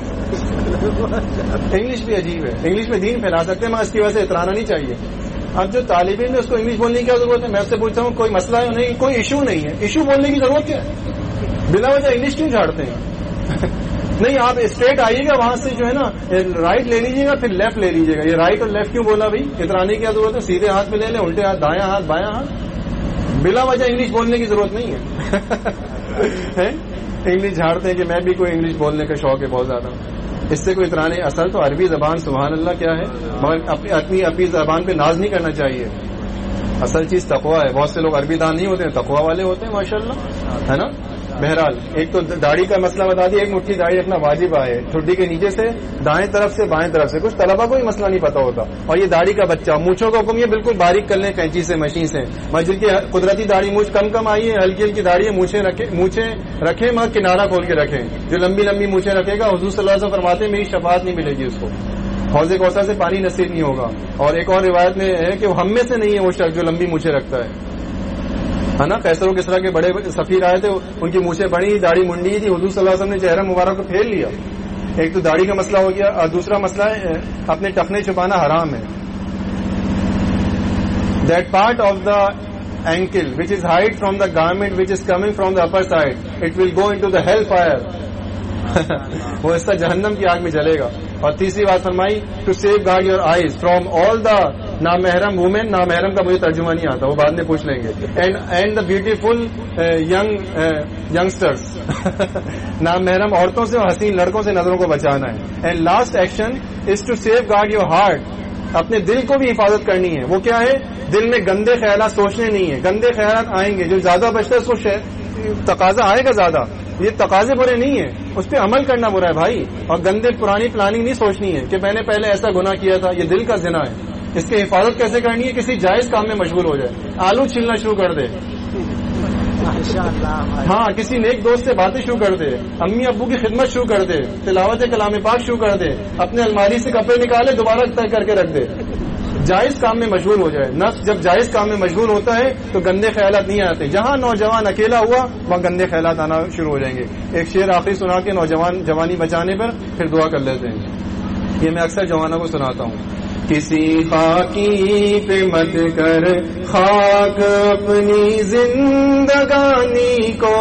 English بھی عجیب ہے, English میں دین پھیلا سکتے ہیں مگر اس کی وجہ سے اترانا نہیں چاہیے. اب جو طالب علم ہے اس کو انگلش بولنے کی کیا ضرورت ہے؟ میں آپ سے پوچھتا ہوں, کوئی مسئلہ ہے نہیں, کوئی ایشو نہیں ہے, ایشو بولنے کی ضرورت کیا ہے؟ بلا وجہ انگلش کیوں جھاڑتے ہیں؟ نہیں, آپ اسٹریٹ آئیے گا, وہاں سے جو ہے نا رائٹ لے لیجیے گا, پھر لیفٹ لے لیجیے گا. یہ رائٹ اور لیفٹ کیوں بولا بھائی؟ اترانے کی کیا ضرورت ہے؟ سیدھے ہاتھ میں لے لیں, الٹے ہاتھ, دایاں ہاتھ, بایاں ہاتھ. بلا وجہ انگلش بولنے کی ضرورت نہیں ہے. انگلش جھاڑتے ہیں کہ میں بھی کوئی انگلش بولنے کا شوق ہے بہت زیادہ. اس سے کوئی اترانے, اصل تو عربی زبان سبحان اللہ کیا ہے, مگر اپنی اپنی زبان پہ ناز نہیں کرنا چاہیے. اصل چیز تقویٰ ہے. بہت سے لوگ عربی دان نہیں ہوتے ہیں, تقویٰ والے ہوتے ہیں ماشاءاللہ, ہے نا. بہرحال ایک تو داڑھی کا مسئلہ بتا دیا, ایک مٹھی داڑھی رکھنا واجب ہے, ٹھڈی کے نیچے سے دائیں طرف سے بائیں طرف سے. کچھ طلبہ کو ہی مسئلہ نہیں پتا ہوتا. اور یہ داڑھی کا بچہ, مونچھوں کا حکم یہ بالکل باریک کر لیں کینچی سے, مشین سے. مگر جن کی قدرتی داڑھی مونچھ کم کم آئی ہے, ہلکی ہلکی داڑھی ہے, مونچھیں رکھیں مونچھیں رکھیں مگر کنارہ کھول کے رکھیں. جو لمبی لمبی مونچھیں رکھے گا, حضور صلی اللہ علیہ وسلم فرماتے ہیں میری شفاعت نہیں ملے گی اس کو, حوض کوثر سے پانی نصیب نہیں ہوگا. اور ایک اور روایت میں ہے کہ وہ ہم میں سے نہیں ہے وہ شخص جو لمبی مونچھیں رکھتا ہے, ہے نا. قیصر و کسریٰ کے بڑے سفیر آئے تھے, ان کی مونچھیں بڑی, داڑھی منڈی تھی. حضور صلی اللہ علیہ وسلم نے چہرہ مبارک کو پھیر لیا. ایک تو داڑھی کا مسئلہ ہو گیا, اور دوسرا مسئلہ ہے اپنے ٹخنے چھپانا حرام ہے. That part of the ankle which is hide from the garment which is coming from the upper side, it will go into the hell fire. وہ اس طرح جہنم کی آگ میں جلے گا. اور تیسری بات فرمائی, to safeguard your eyes from all the نامحرم وومین. نامحرم کا مجھے ترجمہ نہیں آتا, وہ بعد میں پوچھ لیں گے. And and the beautiful young youngsters. نامحرم عورتوں سے اور حسین لڑکوں سے نظروں کو بچانا ہے. And last action is to safeguard your heart. اپنے دل کو بھی حفاظت کرنی ہے. وہ کیا ہے؟ دل میں گندے خیالات سوچنے نہیں ہیں. گندے خیالات آئیں گے, جو زیادہ بچتا ہے اس کو تقاضا آئے گا زیادہ. یہ تقاضے برے نہیں ہیں, اس پہ عمل کرنا برا ہے بھائی. اور گندے پرانی پلاننگ نہیں سوچنی ہے کہ میں نے پہلے ایسا گناہ کیا تھا. یہ دل کا زنا ہے. اس کی حفاظت کیسے کرنی ہے؟ کسی جائز کام میں مشغول ہو جائے, آلو چھلنا شروع کر دے, ہاں کسی نیک دوست سے باتیں شروع کر دے, امی ابو کی خدمت شروع کر دے, تلاوت کلام پاک شروع کر دے, اپنے الماری سے کپڑے نکالے دوبارہ طے کر کے رکھ دے. جائز کام میں مشغول ہو جائے. نفس جب جائز کام میں مشغول ہوتا ہے تو گندے خیالات نہیں آتے. جہاں نوجوان اکیلا ہوا وہاں گندے خیالات آنا شروع ہو جائیں گے. ایک شعر آخری سنا کے نوجوان جوانی بچانے پر پھر دعا کر لیتے ہیں. یہ میں اکثر جوانوں کو سناتا ہوں. کسی خاکی پہ مت کر خاک اپنی زندگانی کو,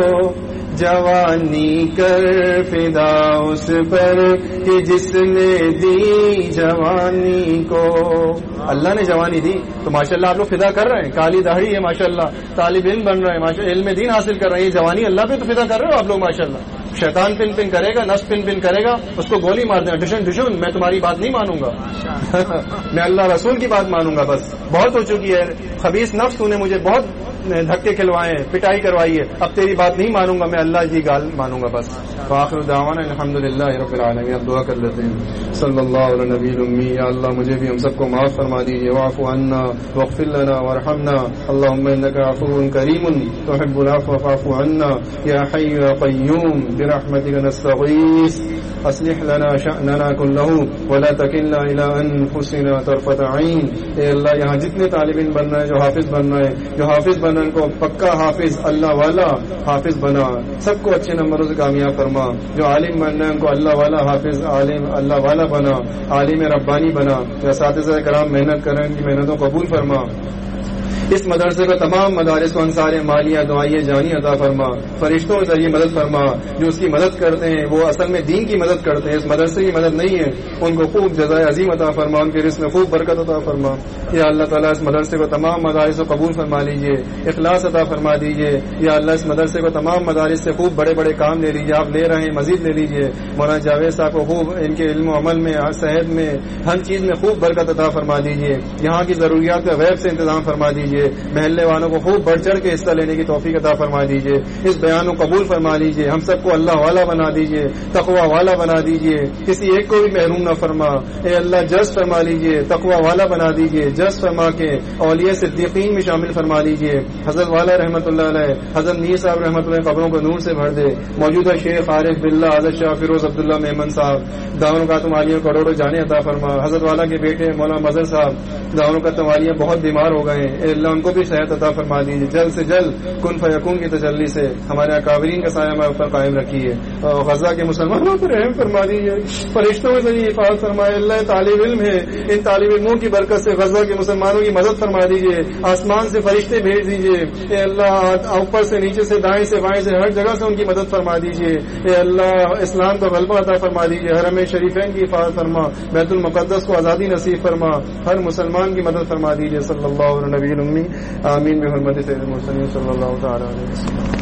جوانی کر فدا اس پر کہ جس نے دی جوانی کو. اللہ نے جوانی دی تو ماشاءاللہ آپ لوگ فدا کر رہے ہیں. کالی داڑھی ہے ماشاءاللہ, طالب علم بن رہے ہیں ماشاءاللہ, علم دین حاصل کر رہے ہیں. یہ جوانی اللہ پہ تو فدا کر رہے ہو آپ لوگ ماشاءاللہ. شیطان پن پن کرے گا, نفس پن پن کرے گا, اس کو گولی مار دینا, ڈشن ڈشن, میں تمہاری بات نہیں مانوں گا. میں اللہ رسول کی بات مانوں گا. بس بہت ہو چکی ہے. خبیث نفس تو نے مجھے بہت دھکے کھلوائے ہیں, پٹائی کروائی ہے, اب تیری بات نہیں مانوں گا, میں اللہ کی گال مانوں گا بس. آخر دعوانا الحمدللہ رب العالمین. اب دعا کر لیتے ہیں. صلی اللہ علی نبی الامی. یا اللہ مجھے بھی ہم سب کو معاف فرما دیجیے. واعف عنا واغفر لنا وارحمنا. اللهم انك عفو کریم تحب العفو فاعف عنا. یا حی یا قیوم برحمتك نستغیث اصلح لنا شأننا كله ولا تکلنا الى انفسنا طرفة عین. اے اللہ یہاں جتنے طالب علم بن رہے ہیں, جو حافظ بن رہے ہیں, جو حافظ بننے کو پکا حافظ اللہ والا حافظ بنا, سب کو اچھے نمبروں سے کامیاب فرما. جو عالم بننا ہے ان کو اللہ والا حافظ عالم اللہ والا بنا, عالم ربانی بنا. جو اساتذہ کرام محنت کریں ان کی محنتوں قبول فرما. اس مدرسے کا تمام مدارس کو انصار مالیہ دعائیہ جانی عطا فرما. فرشتوں کے ذریعے مدد فرما. جو اس کی مدد کرتے ہیں وہ اصل میں دین کی مدد کرتے ہیں, اس مدرسے کی مدد نہیں ہے. ان کو خوب جزائے عظیم عطا فرما, ان کے رزق میں خوب برکت عطا فرما. یا اللہ تعالیٰ اس مدرسے کو تمام مدارس کو قبول فرما لیجیے, اخلاص عطا فرما دیجیے. یا اللہ اس مدرسے کو تمام مدارس سے خوب بڑے بڑے کام لے لیجیے. آپ لے رہے ہیں, مزید لے لیجیے. مولانا جاوید صاحب کو خوب ان کے علم و عمل میں, صحت میں, ہر چیز میں خوب برکت عطا فرما دیجیے. یہاں کی ضروریات کا غیب سے انتظام فرما دیجیے. دیجیے. محلے والوں کو خوب بڑھ چڑھ کے حصہ لینے کی توفیق عطا فرما دیجیے. اس بیان کو قبول فرما لیجیے. ہم سب کو اللہ والا بنا دیجیے, تقوی والا بنا دیجیے. کسی ایک کو بھی محروم نہ فرما. اے اللہ جز فرما لیجیے, تقوی والا بنا دیجیے. جز فرما کے اولیاء صدیقین میں شامل فرما لیجیے. حضرت والا رحمۃ اللہ علیہ, حضرت میر صاحب رحمۃ اللہ قبروں کو نور سے بھر دے. موجودہ شیخ عارف باللہ حضرت شاہ فیروز عبداللہ میمن صاحب دامن کا تمالیوں کروڑوں جانے عطا فرما. حضرت والا کے بیٹے مولانا مظہر صاحب دامن کا تمالیاں بہت بیمار ہو گئے ہیں. اے اللہ ان کو بھی صحت عطا فرما دیجیے. جلد سے جلد کن فیکون کی تجلی سے ہمارے اکابرین کا سایہ ہمارے اوپر قائم رکھیے. غزہ کے مسلمانوں پر رحم فرما دیجیے. فرشتوں میں سے حفاظت فرمائے. اللہ طالب علم ہے, ان طالب علموں کی برکت سے غزہ کے مسلمانوں کی مدد فرما دیجیے. آسمان سے فرشتے بھیج دیجیے. اے اللہ اوپر سے نیچے سے دائیں سے بائیں سے ہر جگہ سے ان کی مدد فرما دیجیے. اے اللہ اسلام کو غلبہ عطا فرما دیجیے. حرم شریفین کی حفاظت فرما. بیت المقدس کو آزادی نصیب فرما. ہر مسلمان کی مدد فرما دیجیے. صلی اللہ علیہ نبی الامی آمین بحرمت سید المرسلین صلی اللہ تعالی علیہ وسلم.